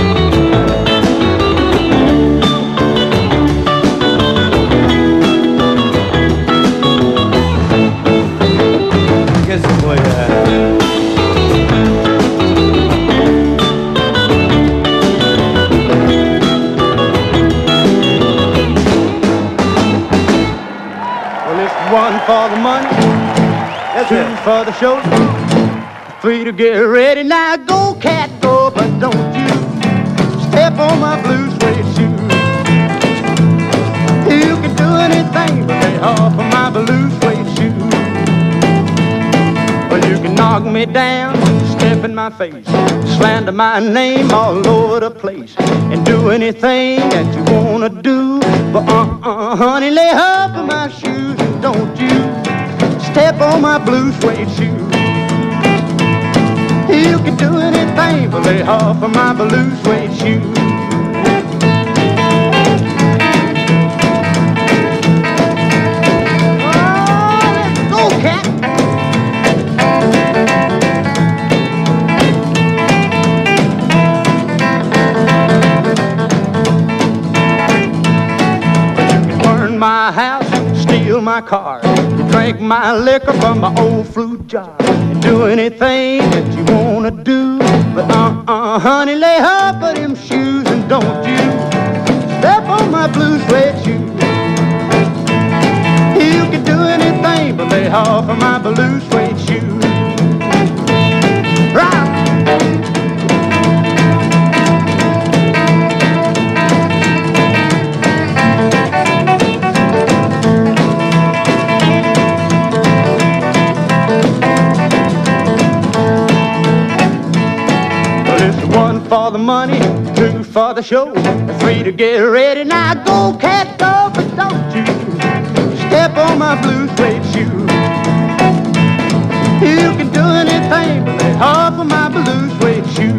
L: One for the money, that's two it. For the show, three to get ready. Now go, cat, go, but don't you step on my blue suede shoe. You can do anything but lay off of my blue suede shoe. Well, you can knock me down, step in my face, slander my name all over the place, and do anything that you wanna do. But uh-uh, honey, lay off of my shoes. Don't you step on my blue suede shoe. You can do anything but lay off of my blue suede shoe. Oh, let's go, cat. You can burn my house, steal my car, drink my liquor from my old fruit jar, and do anything that you wanna do. But uh-uh, honey, lay off of them shoes, and don't you step on my blue suede shoe. You can do anything but lay off of my blue suede shoe. Rock! money, two for the show, three to get ready. Now go, cat, go, but don't you step on my blue suede shoe. You can do anything but lay off of my blue suede shoe.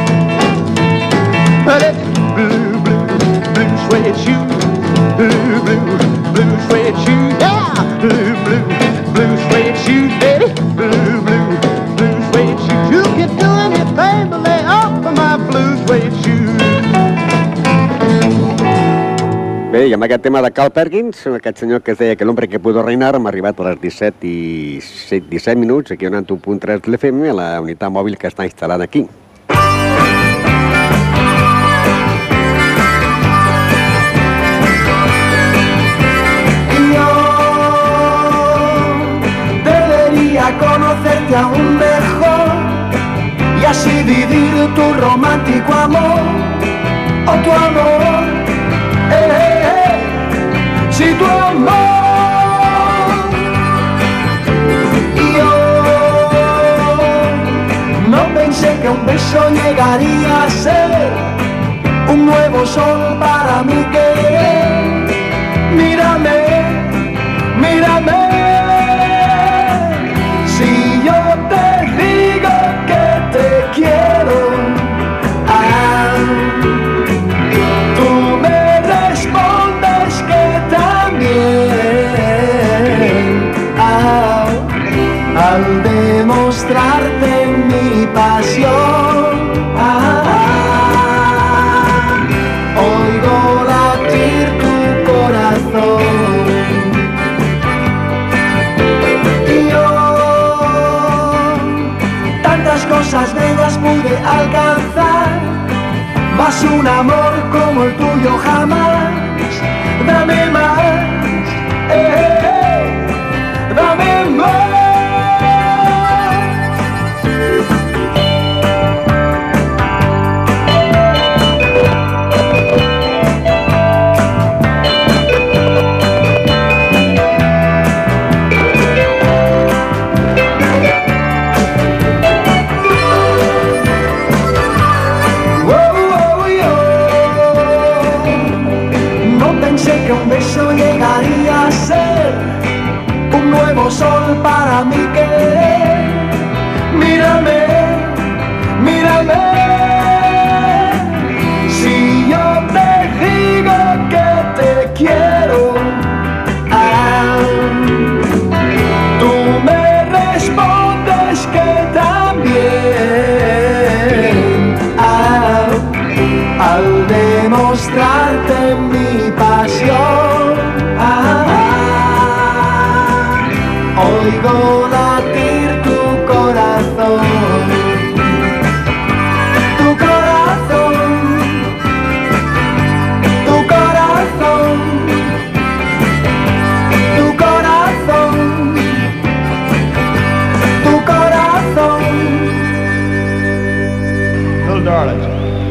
L: Let blue, blue, blue suede shoe, blue, blue, blue suede shoe, yeah, blue, blue, blue suede shoe, baby, blue, blue, blue suede shoe. You can do anything but lay off of my blue suede shoe.
F: Bé, i amb aquest tema de Carl Perkins, aquest senyor que es deia que l'hombre que pudo reinar, hem arribat a les disset i disset minuts, aquí a noranta u punt tres de l'F M, a la unitat mòbil que està instal·lada aquí.
K: Yo debería conocerte aún mejor y así vivir tu romántico amor, o tu amor. Eh, eh, eh, si tu amor. Yo no pensé que un beso llegaría a ser un nuevo sol para mi querer. Mírame, mírame. Si yo te digo que te quiero, ah, al demostrarte mi pasión, ah, oigo latir tu corazón. Y yo tantas cosas bellas pude alcanzar, mas un amor como el tuyo jamás. Dame más, eh, eh, dame más. Que un beso llegaría a ser un nuevo sol para mi querer. Mírame, mírame. Si yo te digo que te quiero, ah, tú me respondes que también, ah, al demostrarte mi pasión, ah, oigo latir tu corazón, tu corazón, tu corazón, tu corazón, tu corazón.
L: Little darlings.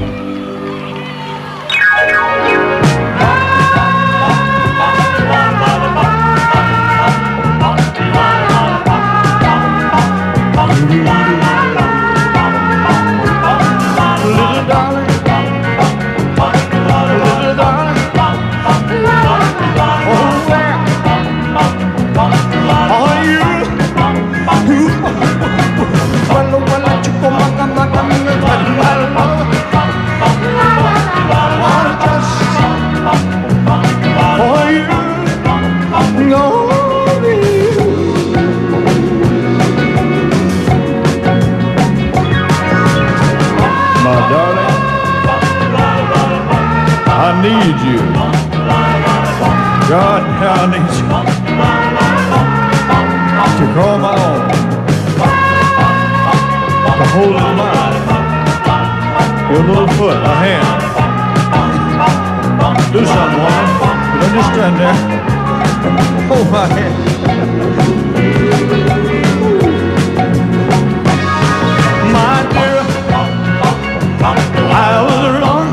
R: I need you. God, I need you to call my own, to hold in mine your little foot, a hand. Do something, woman. Don't just stand there. Hold my hand. My dear, I was wrong.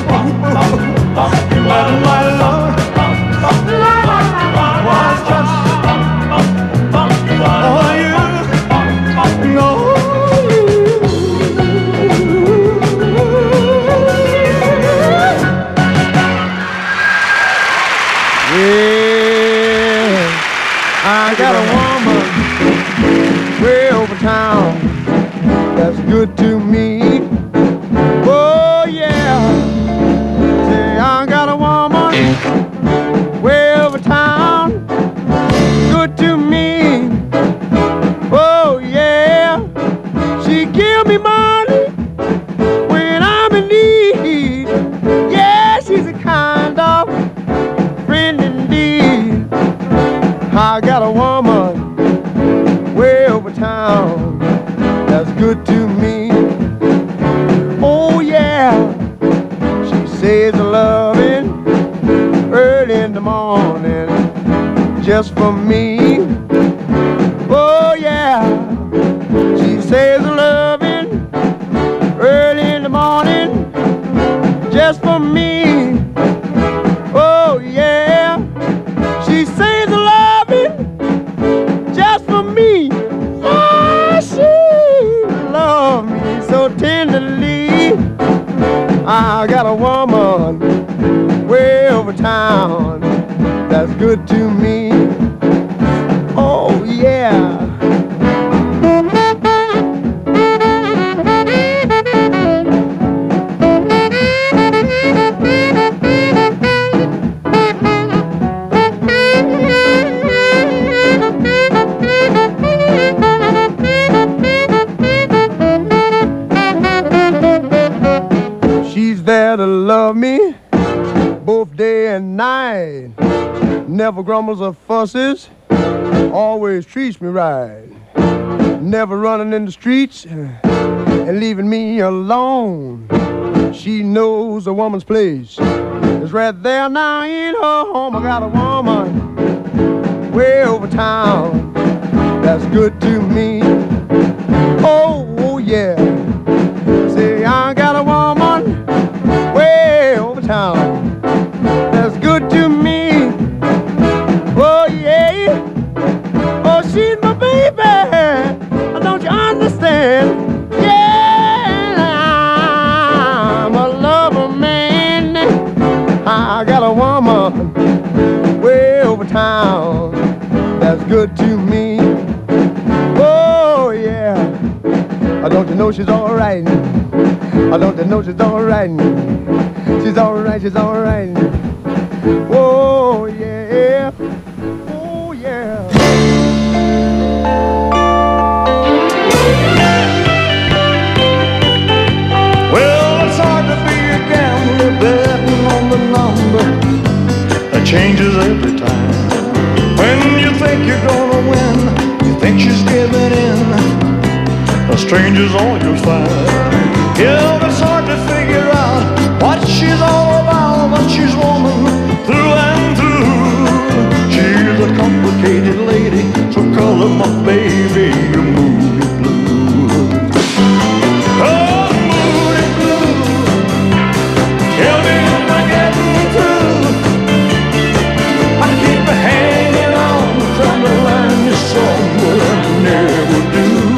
R: My love was just
G: need. Yeah, she's a kind of friend indeed. I got a woman way over town that's good to me. Oh yeah, she says a loving early in the morning just for me. Oh yeah, she says a loving early in the morning just for me. Oh yeah, she says a loving just for me. Oh, she loves me so tenderly. I got a woman way over town that's good to me. Oh yeah. She's there to love me both day and night. Never grumbles or fusses, always treats me right. Never running in the streets and leaving me alone. She knows a woman's place is right there now in her home. I got a woman way over town that's good to me. Oh, oh yeah. Say I got a woman way over town that's good to me. Oh yeah, oh she's my baby, don't you understand? Yeah, I'm a lover man. I got a woman way over town that's good to me. Oh yeah, don't you know she's all right? Don't you know she's all right? She's all right, she's all right. Oh yeah. Oh yeah.
J: Well, it's hard to be a gambler betting on the number that changes every time. When you think you're gonna win, you think she's giving in. A stranger's all you'll find. Yeah, it's hard to figure out what she's all about, but she's woman through and through. She's a complicated lady, so color my baby a moody blue. Oh, moody blue. Tell me am I getting through? I keep hanging on, trying to learn you somewhere I never do.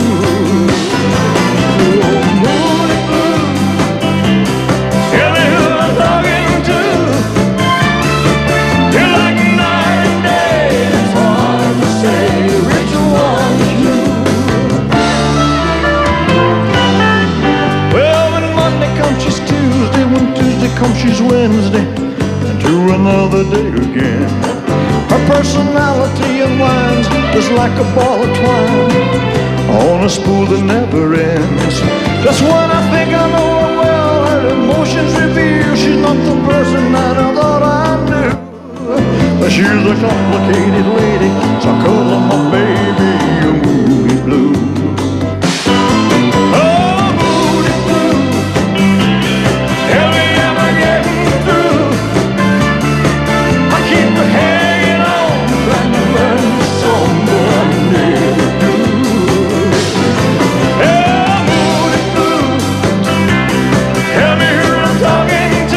J: Come she's Wednesday and to another day again. Her personality unwinds just like a ball of twine on a spool that never ends. Just when I think I know her well, her emotions reveal she's not the person that I thought I knew. But she's a complicated lady, so I call her my baby a moody blue.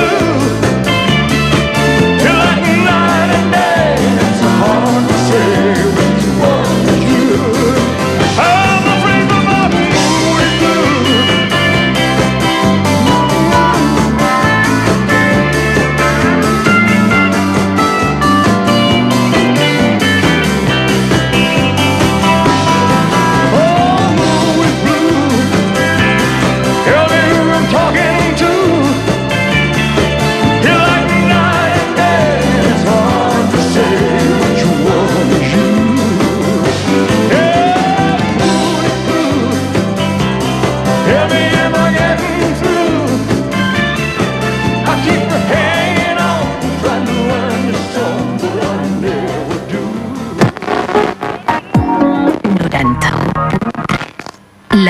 J: Say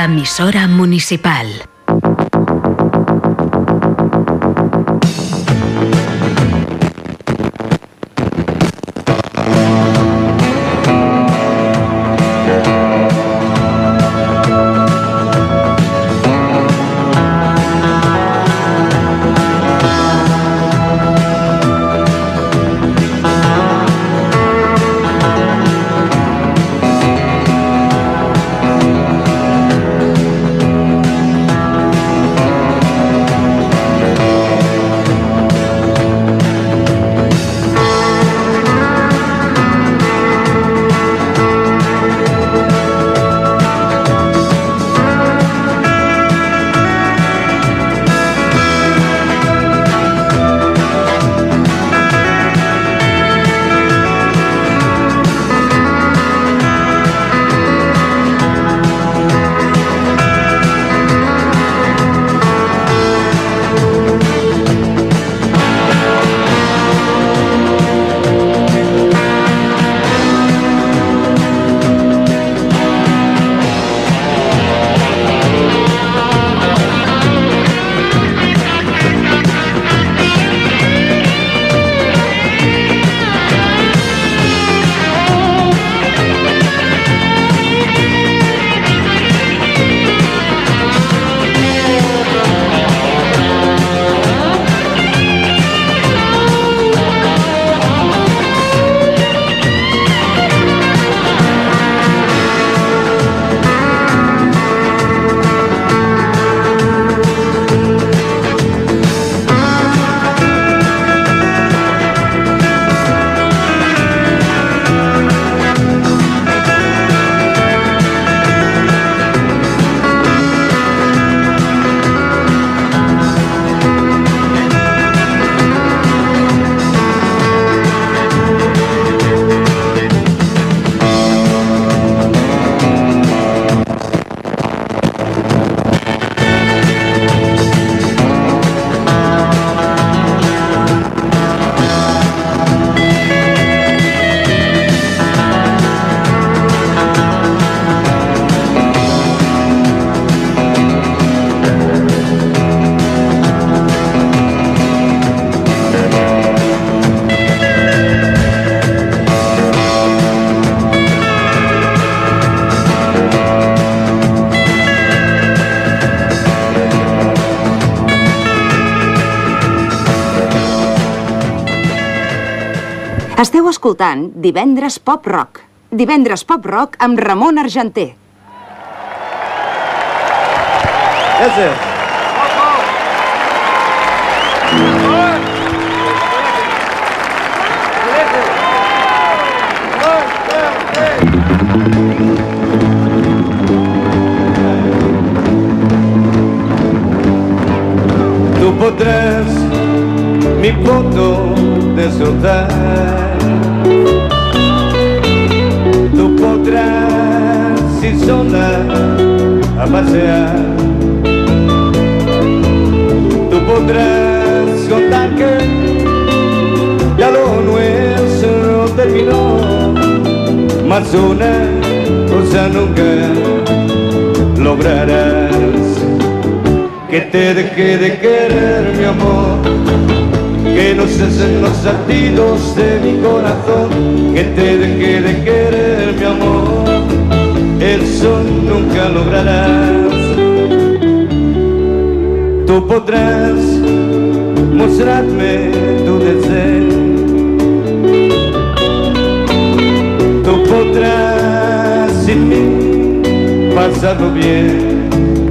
P: l'emissora municipal.
S: Esteu escoltant Divendres Pop Rock. Divendres Pop Rock amb Ramon Argenter.
Q: Ese. Tú podrás mi foto disfrutar. Tú podrás ir sola a pasear. Tú podrás contar que ya lo nuestro terminó, mas una cosa nunca lograrás: que te deje de querer, mi amor, que no cesen los latidos de mi corazón, que te deje de querer, mi amor, eso nunca lograrás. Tú podrás mostrarme tu deseo, tú podrás sin mí pasarlo bien,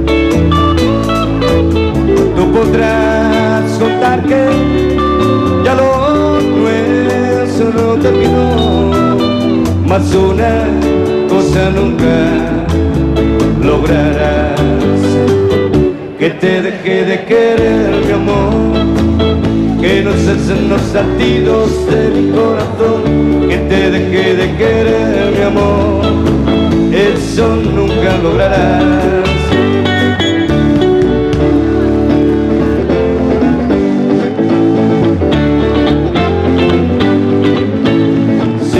Q: tú podrás contar que ya lo nuestro terminó, mas una cosa nunca lograrás: que te deje de querer, mi amor, que no cesen los latidos de mi corazón, que te deje de querer, mi amor, eso nunca lograrás.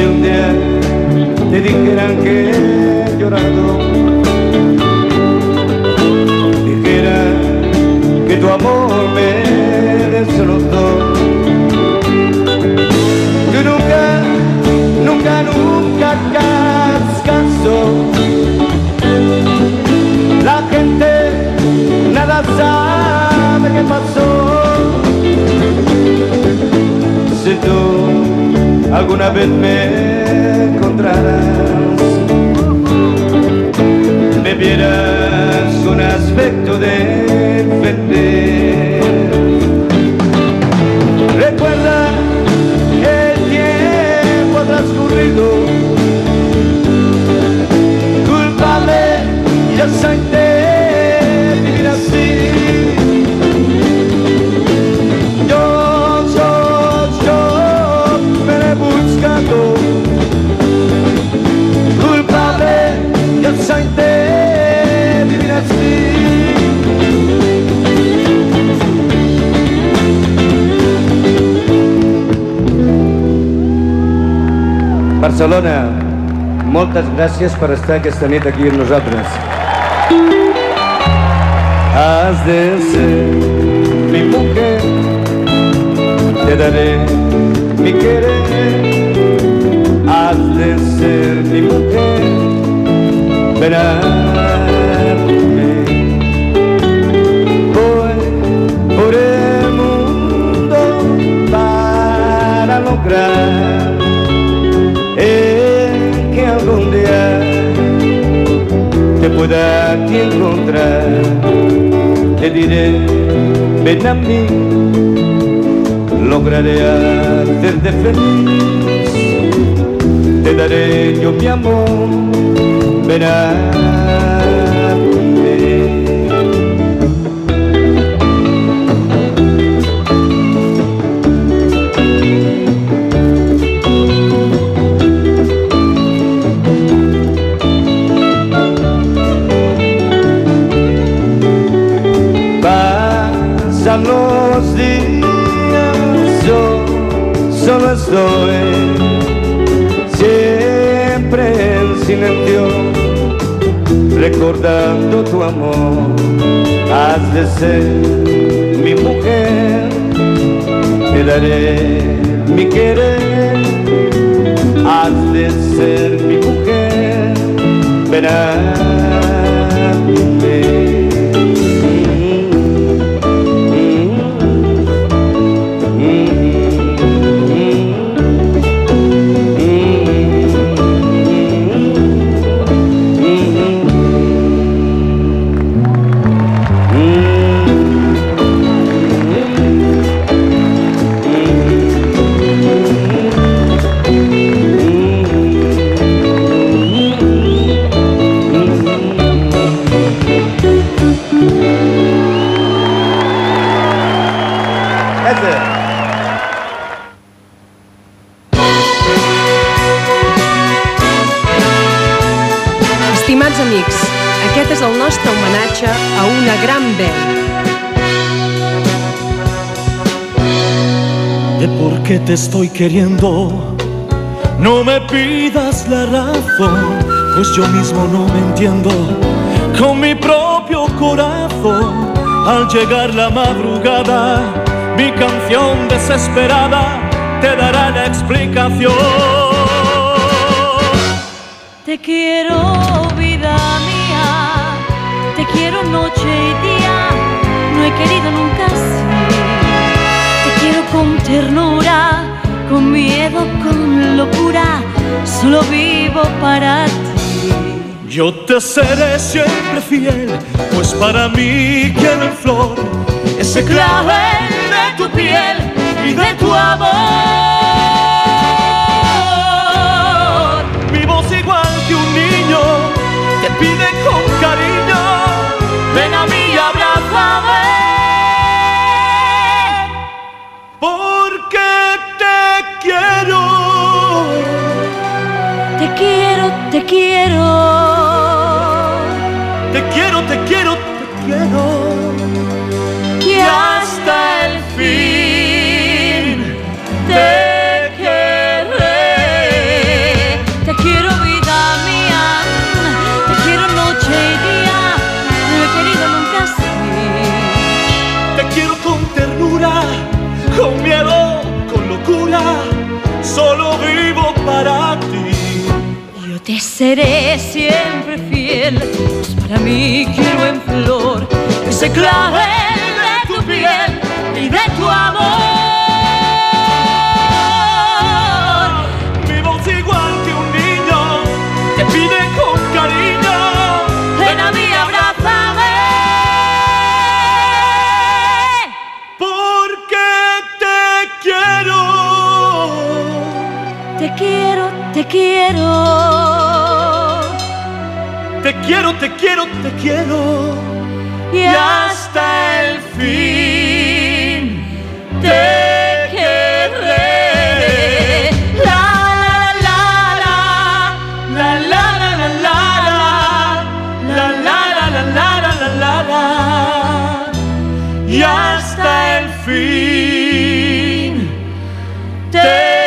Q: te dijeran que he llorado, amor me destrozó. Tú nunca, nunca, nunca hagas caso. La gente nada sabe qué pasó. Si tú alguna vez me encontrarás, me vieras con aspecto de defender. Recuerda que el tiempo ha transcurrido, culpable ya soy de vivir así. Yo, yo, yo me he buscado, culpable ya soy de vivir así. Barcelona, moltes gràcies per estar aquesta nit aquí amb nosaltres. Has de ser mi mujer, te daré mi querer. Has de ser mi mujer, ven a mí. Voy por el mundo para lograr el que algún día te pueda aquí encontrar. Te diré, ven a mí, lograré hacerte feliz. Te daré yo mi amor, ven a mí. Pasan los días, yo solo estoy siempre en silencio, recordando tu amor. Has de ser mi mujer, te daré mi querer. Has de ser mi mujer, ven a mí.
D: Estimats amics, aquest és el nostre homenatge a una gran veu.
E: De por qué te estoy queriendo, no me pidas la razón, pues yo mismo no me entiendo con mi propio corazón. Al llegar la madrugada, mi canción desesperada te dará la explicación.
B: Te quiero, vida mía, te quiero noche y día, no he querido nunca así. Te quiero con ternura, con miedo, con locura, solo vivo para ti.
E: Yo te seré siempre fiel, pues para mí quiero en flor ese clavel de tu piel y de tu amor. Mi voz igual que un niño te pide con cariño, ven a mí y abrázame, porque te quiero.
B: Te quiero, te quiero.
E: Te quiero, te quiero, te quiero.
B: Y hasta el fin te querré. Te quiero, vida mía, te quiero noche y día, no he querido nunca así.
E: Te quiero
B: seré siempre fiel, pues para mí quiero en flor ese clavel de tu piel y de tu amor.
E: Mi voz igual que un niño te pide con cariño,
B: ven a mí, abrázame,
E: porque te quiero.
B: te quiero, te quiero.
E: Te quiero, te quiero, te quiero.
B: Y hasta el fin te querré. La la la la la la la la la la la la la la la.
E: Y hasta el fin te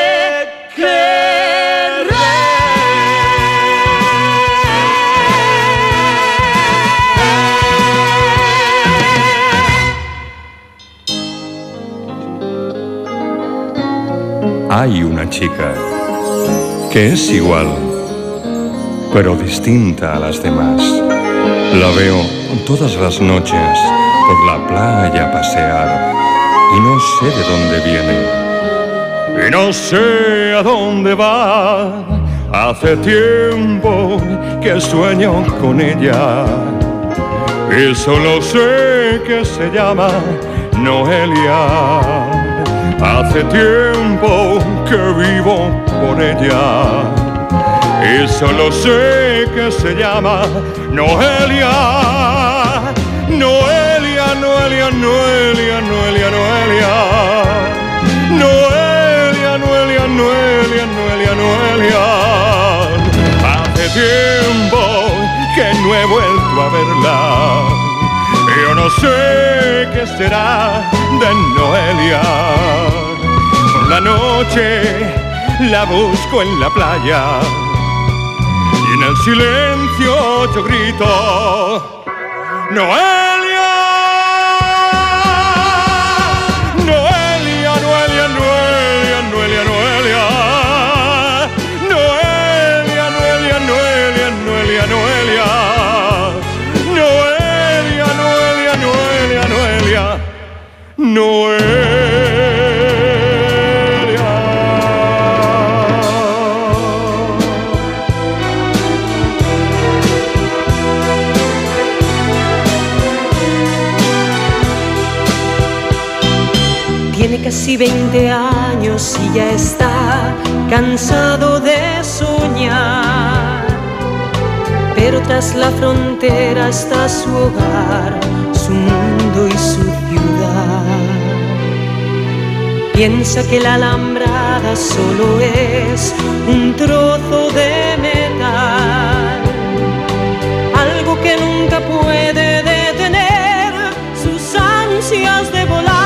H: Hay una chica que es igual, pero distinta a las demás. La veo todas las noches por la playa pasear y no sé de dónde viene y no sé a dónde va. Hace tiempo que sueño con ella y solo sé que se llama Noelia. Hace tiempo que vivo por ella y solo sé que se llama Noelia. Noelia, Noelia, Noelia, Noelia, Noelia. Noelia, Noelia, Noelia, Noelia, Noelia. Hace tiempo que no he vuelto a verla. Yo no sé qué será de Noelia. Por la noche la busco en la playa y en el silencio yo grito: Noelia, Noelia, Noelia, Noelia, Noelia, Noelia. Noelia, Noelia, Noelia, Noelia, Noelia. Noelia, Noelia, Noelia, Noelia.
D: Tiene casi veinte años y ya está cansado de soñar, pero tras la frontera está su hogar, su mundo y su ciudad. Piensa que la alambrada solo es un trozo de metal, algo que nunca puede detener sus ansias de volar.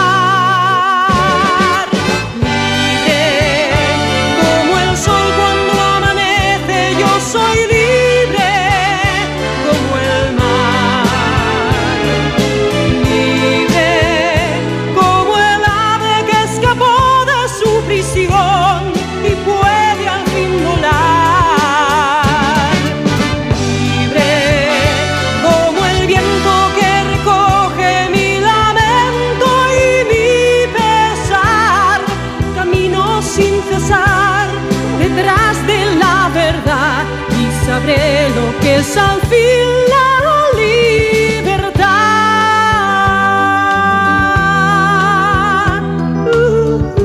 D: Soy libre como el mar, libre como el ave que escapó de su prisión y puede al fin volar. Libre como el viento que recoge mi lamento y mi pesar. Camino sin cesar detrás de la verdad, sabré lo que es al fin la libertad. Uh, uh,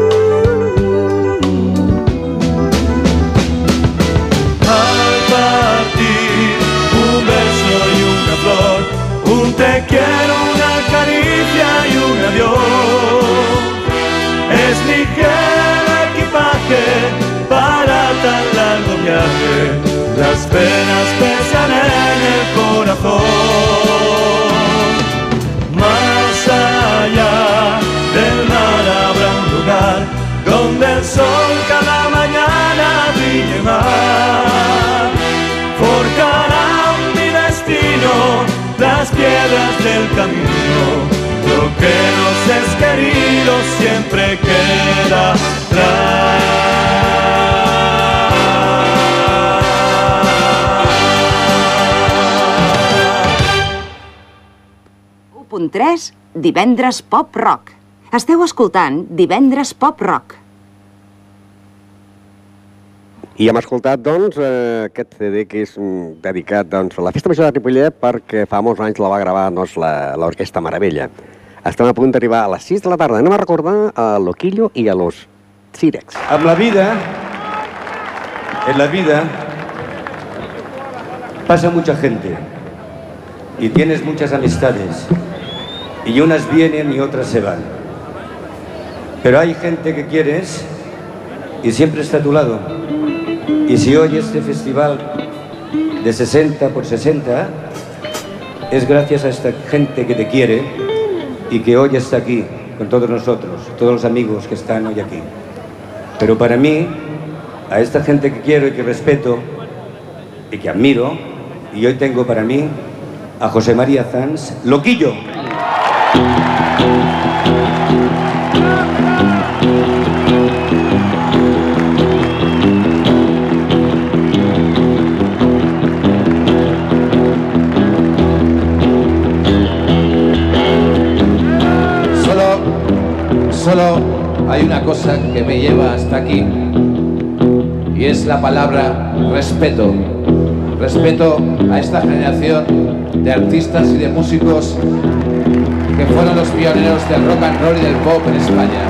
E: uh. Al partir un beso y una flor, un te quiero, una caricia y un adiós. Es ligero equipaje para tan largo viaje. Las penas pesan en el corazón. Más allá del mar habrá un lugar donde el sol cada mañana brille más. Forjarán mi destino las piedras del camino. Lo que nos es querido siempre queda atrás.
S: punt tres, Divendres Pop Rock. Esteu escoltant Divendres Pop Rock.
F: I hem escoltat, doncs, eh, aquest C D que és mm, dedicat doncs, a la Festa Major de Ripollet perquè fa molts anys la va gravar doncs, l'Orquestra Maravella. Estem a punt d'arribar a les sis de la tarda. Anem a recordar a Loquillo y a los T-Rex.
Q: En la vida, en la vida, pasa mucha gente y tienes muchas amistades y unas vienen y otras se van. Pero hay gente que quieres y siempre está a tu lado. Y si hoy este festival de sesenta por sesenta es gracias a esta gente que te quiere y que hoy está aquí con todos nosotros, todos los amigos que están hoy aquí. Pero para mí, a esta gente que quiero y que respeto y que admiro, y hoy tengo para mí a José María Sanz, Loquillo.
T: Solo hay una cosa que me lleva hasta aquí y es la palabra respeto. Respeto a esta generación de artistas y de músicos que fueron los pioneros del rock and roll y del pop en España.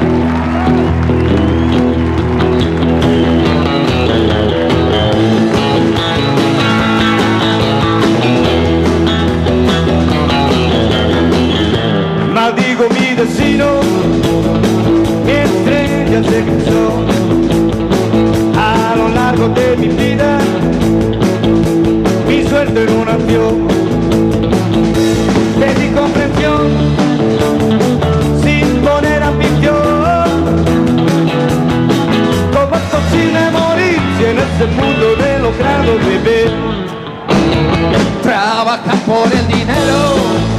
Q: Maldigo mi destino, mi estrella se cruzó a lo largo de mi vida, mi suerte no nació. Pedí comprensión sin poner ambición. ¿Cómo es posible morir si en este mundo he logrado vivir?
T: Trabajar por el dinero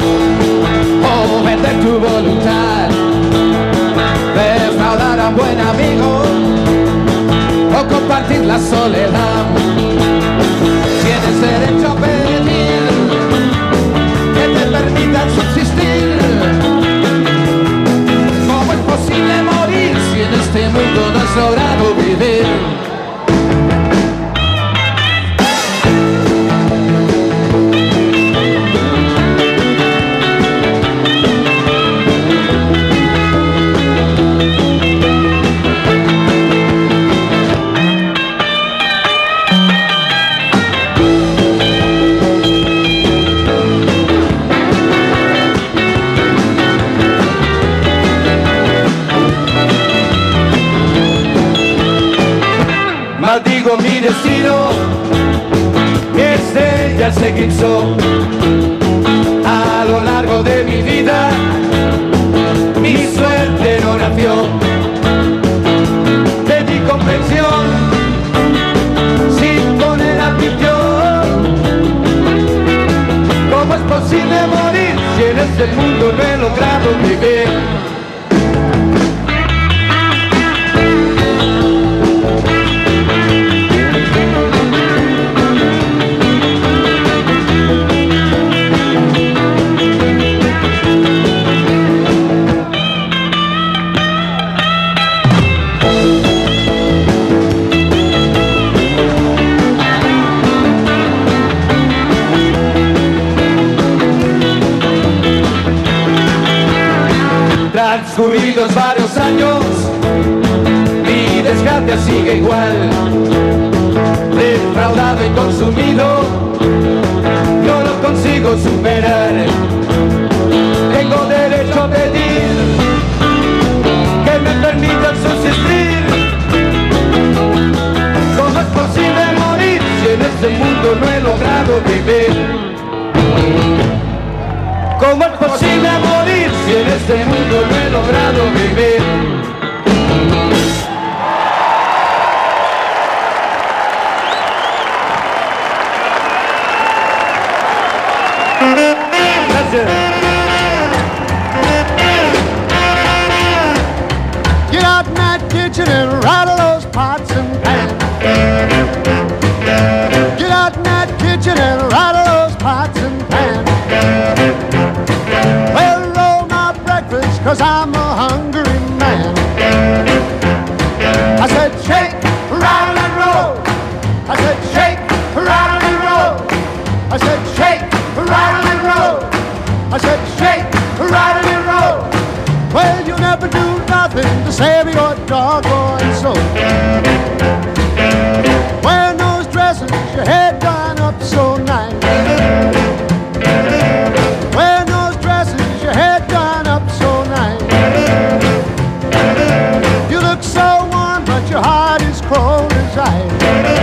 T: o vender tu voluntad, defraudar a un buen amigo o compartir la soledad. Tienes derecho a pedir que te permitan subsistir. ¿Cómo es posible morir si en este mundo no has logrado vivir?
Q: Maldigo mi destino, mi estrella se eclipsó a lo largo de mi vida, mi suerte no nació. Pedí comprensión sin poner ambición. ¿Cómo es posible morir si en este mundo no he logrado vivir? Transcurridos varios años, mi desgracia sigue igual. Defraudado y consumido, no lo consigo superar. Tengo derecho a pedir que me permitan subsistir. ¿Cómo es posible morir si en este mundo no he logrado vivir? ¿Cómo es posible morir si en este mundo no he logrado vivir? Gracias.
G: a hungry man. I said, shake, rattle and roll. I said, shake, rattle and roll. I said, shake, rattle and roll. I said, shake, rattle and roll. Well, you'll never do nothing to save your doggone soul. Wearing those dresses, your head done up so nice. Wearing those dresses, your head done up so nice. You look so warm, but your heart is cold as ice.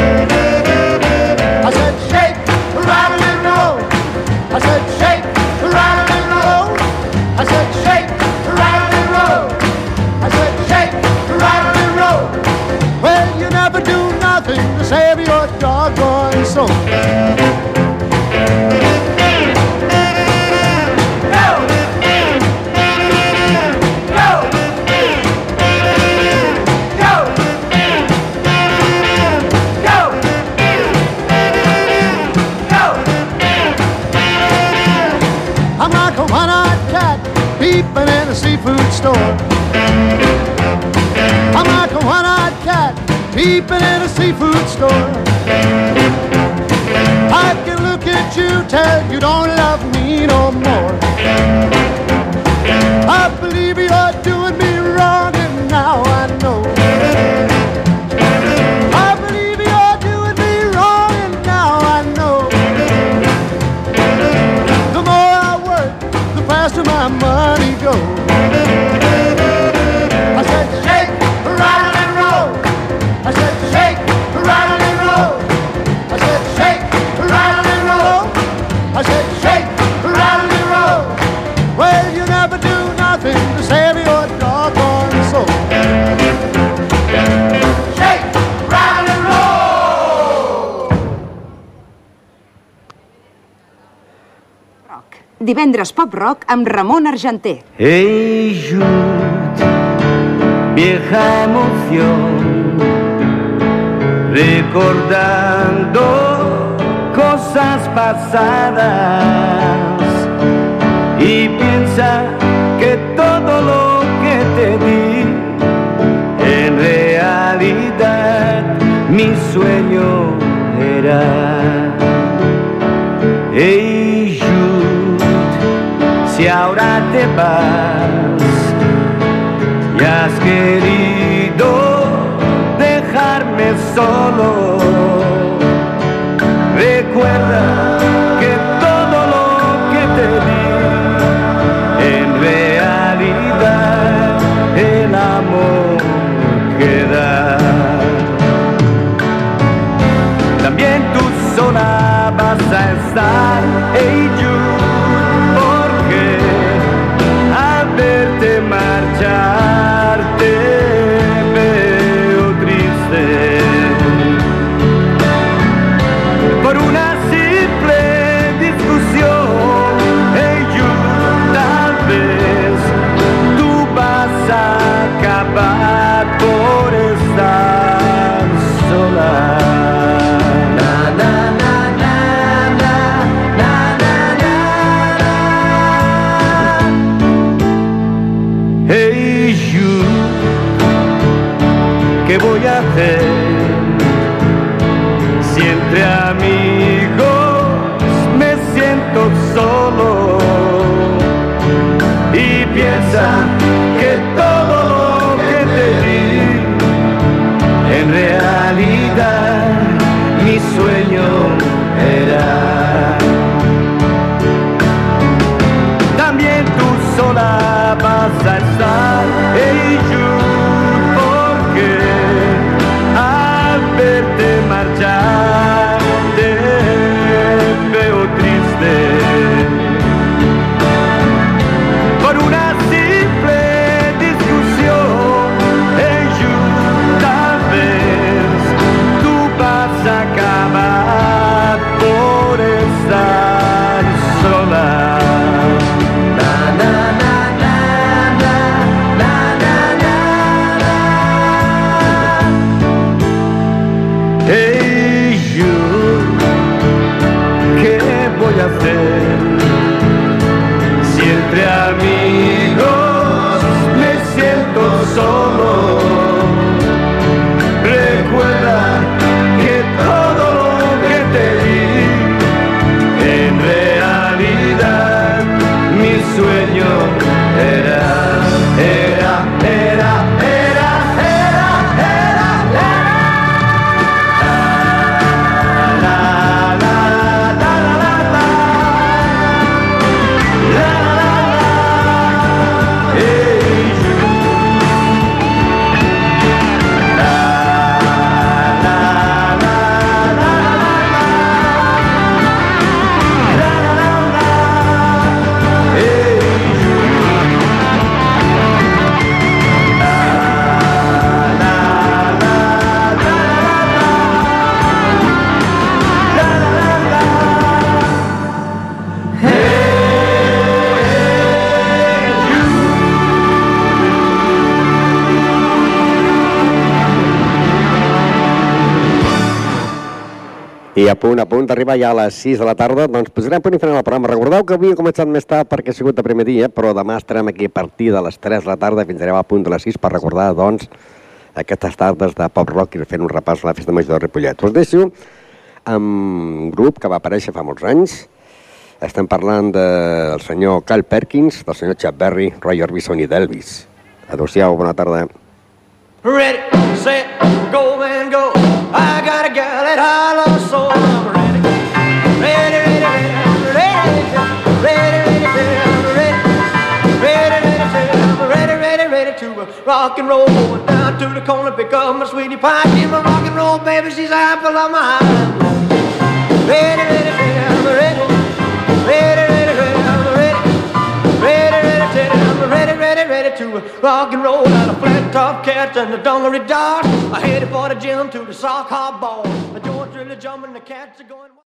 G: I said, shake, rattle and roll. I said, shake, rattle and roll. I said, shake, rattle and roll. I said, shake, rattle and roll. Well, you never do nothing to save your doggone soul. I'm like a one-eyed cat peeping in a seafood store. I'm like a one-eyed cat peeping in a seafood store. I can look at you, tell you don't love me no more. I believe you're doing me wrong, and now I know. I believe you're doing me wrong, and now I know. The more I work, the faster my money goes. I said, shake, rattle and roll. I said, shake, rattle and roll. I said, shake, rattle and roll. I said, shake, rattle and roll. Well, you never do nothing to save your doggone soul. Shake, rattle and roll.
S: Divendres Pop Rock amb Ramon Argenter.
K: Hey Jude, vieja emoción, recordando cosas pasadas, y piensa que todo lo que te di en realidad mi sueño era. Hey Jude, si ahora te vas y has querido dejarme solo, recuerda que todo lo que te di en realidad el amor que da. También tú sola vas a estar, hey Jude, porque al verte marchar te veo triste por una simple discusión. Hey Jude, tal vez tú vas a acabar por estar sola. Na, na, na, na, na, na, na, na. Hey Jude, ¿qué voy a hacer si entre amigos me siento solo? Y piensa que todo lo que te di en realidad mi sueño era. También tú sola vas a estar, hey Jude, porque al verte marchar te veo triste por una simple
F: I a punt, a punt d'arribar ja a les sis de la tarda, doncs posarem punt i final al programa. Recordeu que avui he començat més tard perquè ha sigut el primer dia, però demà estarem aquí a partir de les tres de la tarda, fins arribar al punt de les sis per recordar, doncs, aquestes tardes de pop rock i fent un repàs a la festa major de Ripollet. Us deixo amb un grup que va aparèixer fa molts anys. Estem parlant del senyor Carl Perkins, del senyor Chuck Berry, Roy Orbison i d'Elvis. Adéu-siau, bona tarda.
L: Ready, set, go and go. I got a gal that I love so I'm ready. Ready, ready, ready, ready, ready, ready, ready, ready, ready, ready, ready to rock and roll. Going down to the corner, pick up my sweetie pie. Give my rock and roll, baby, she's the apple of my eye. Ready, ready, ready, ready, ready, ready, ready, ready, ready, I'm ready, ready, ready to rock and roll. Out of flat top cats and the dungaree dogs. I headed for the gym to the sock hop ball. The joints really jumping, the cats are going.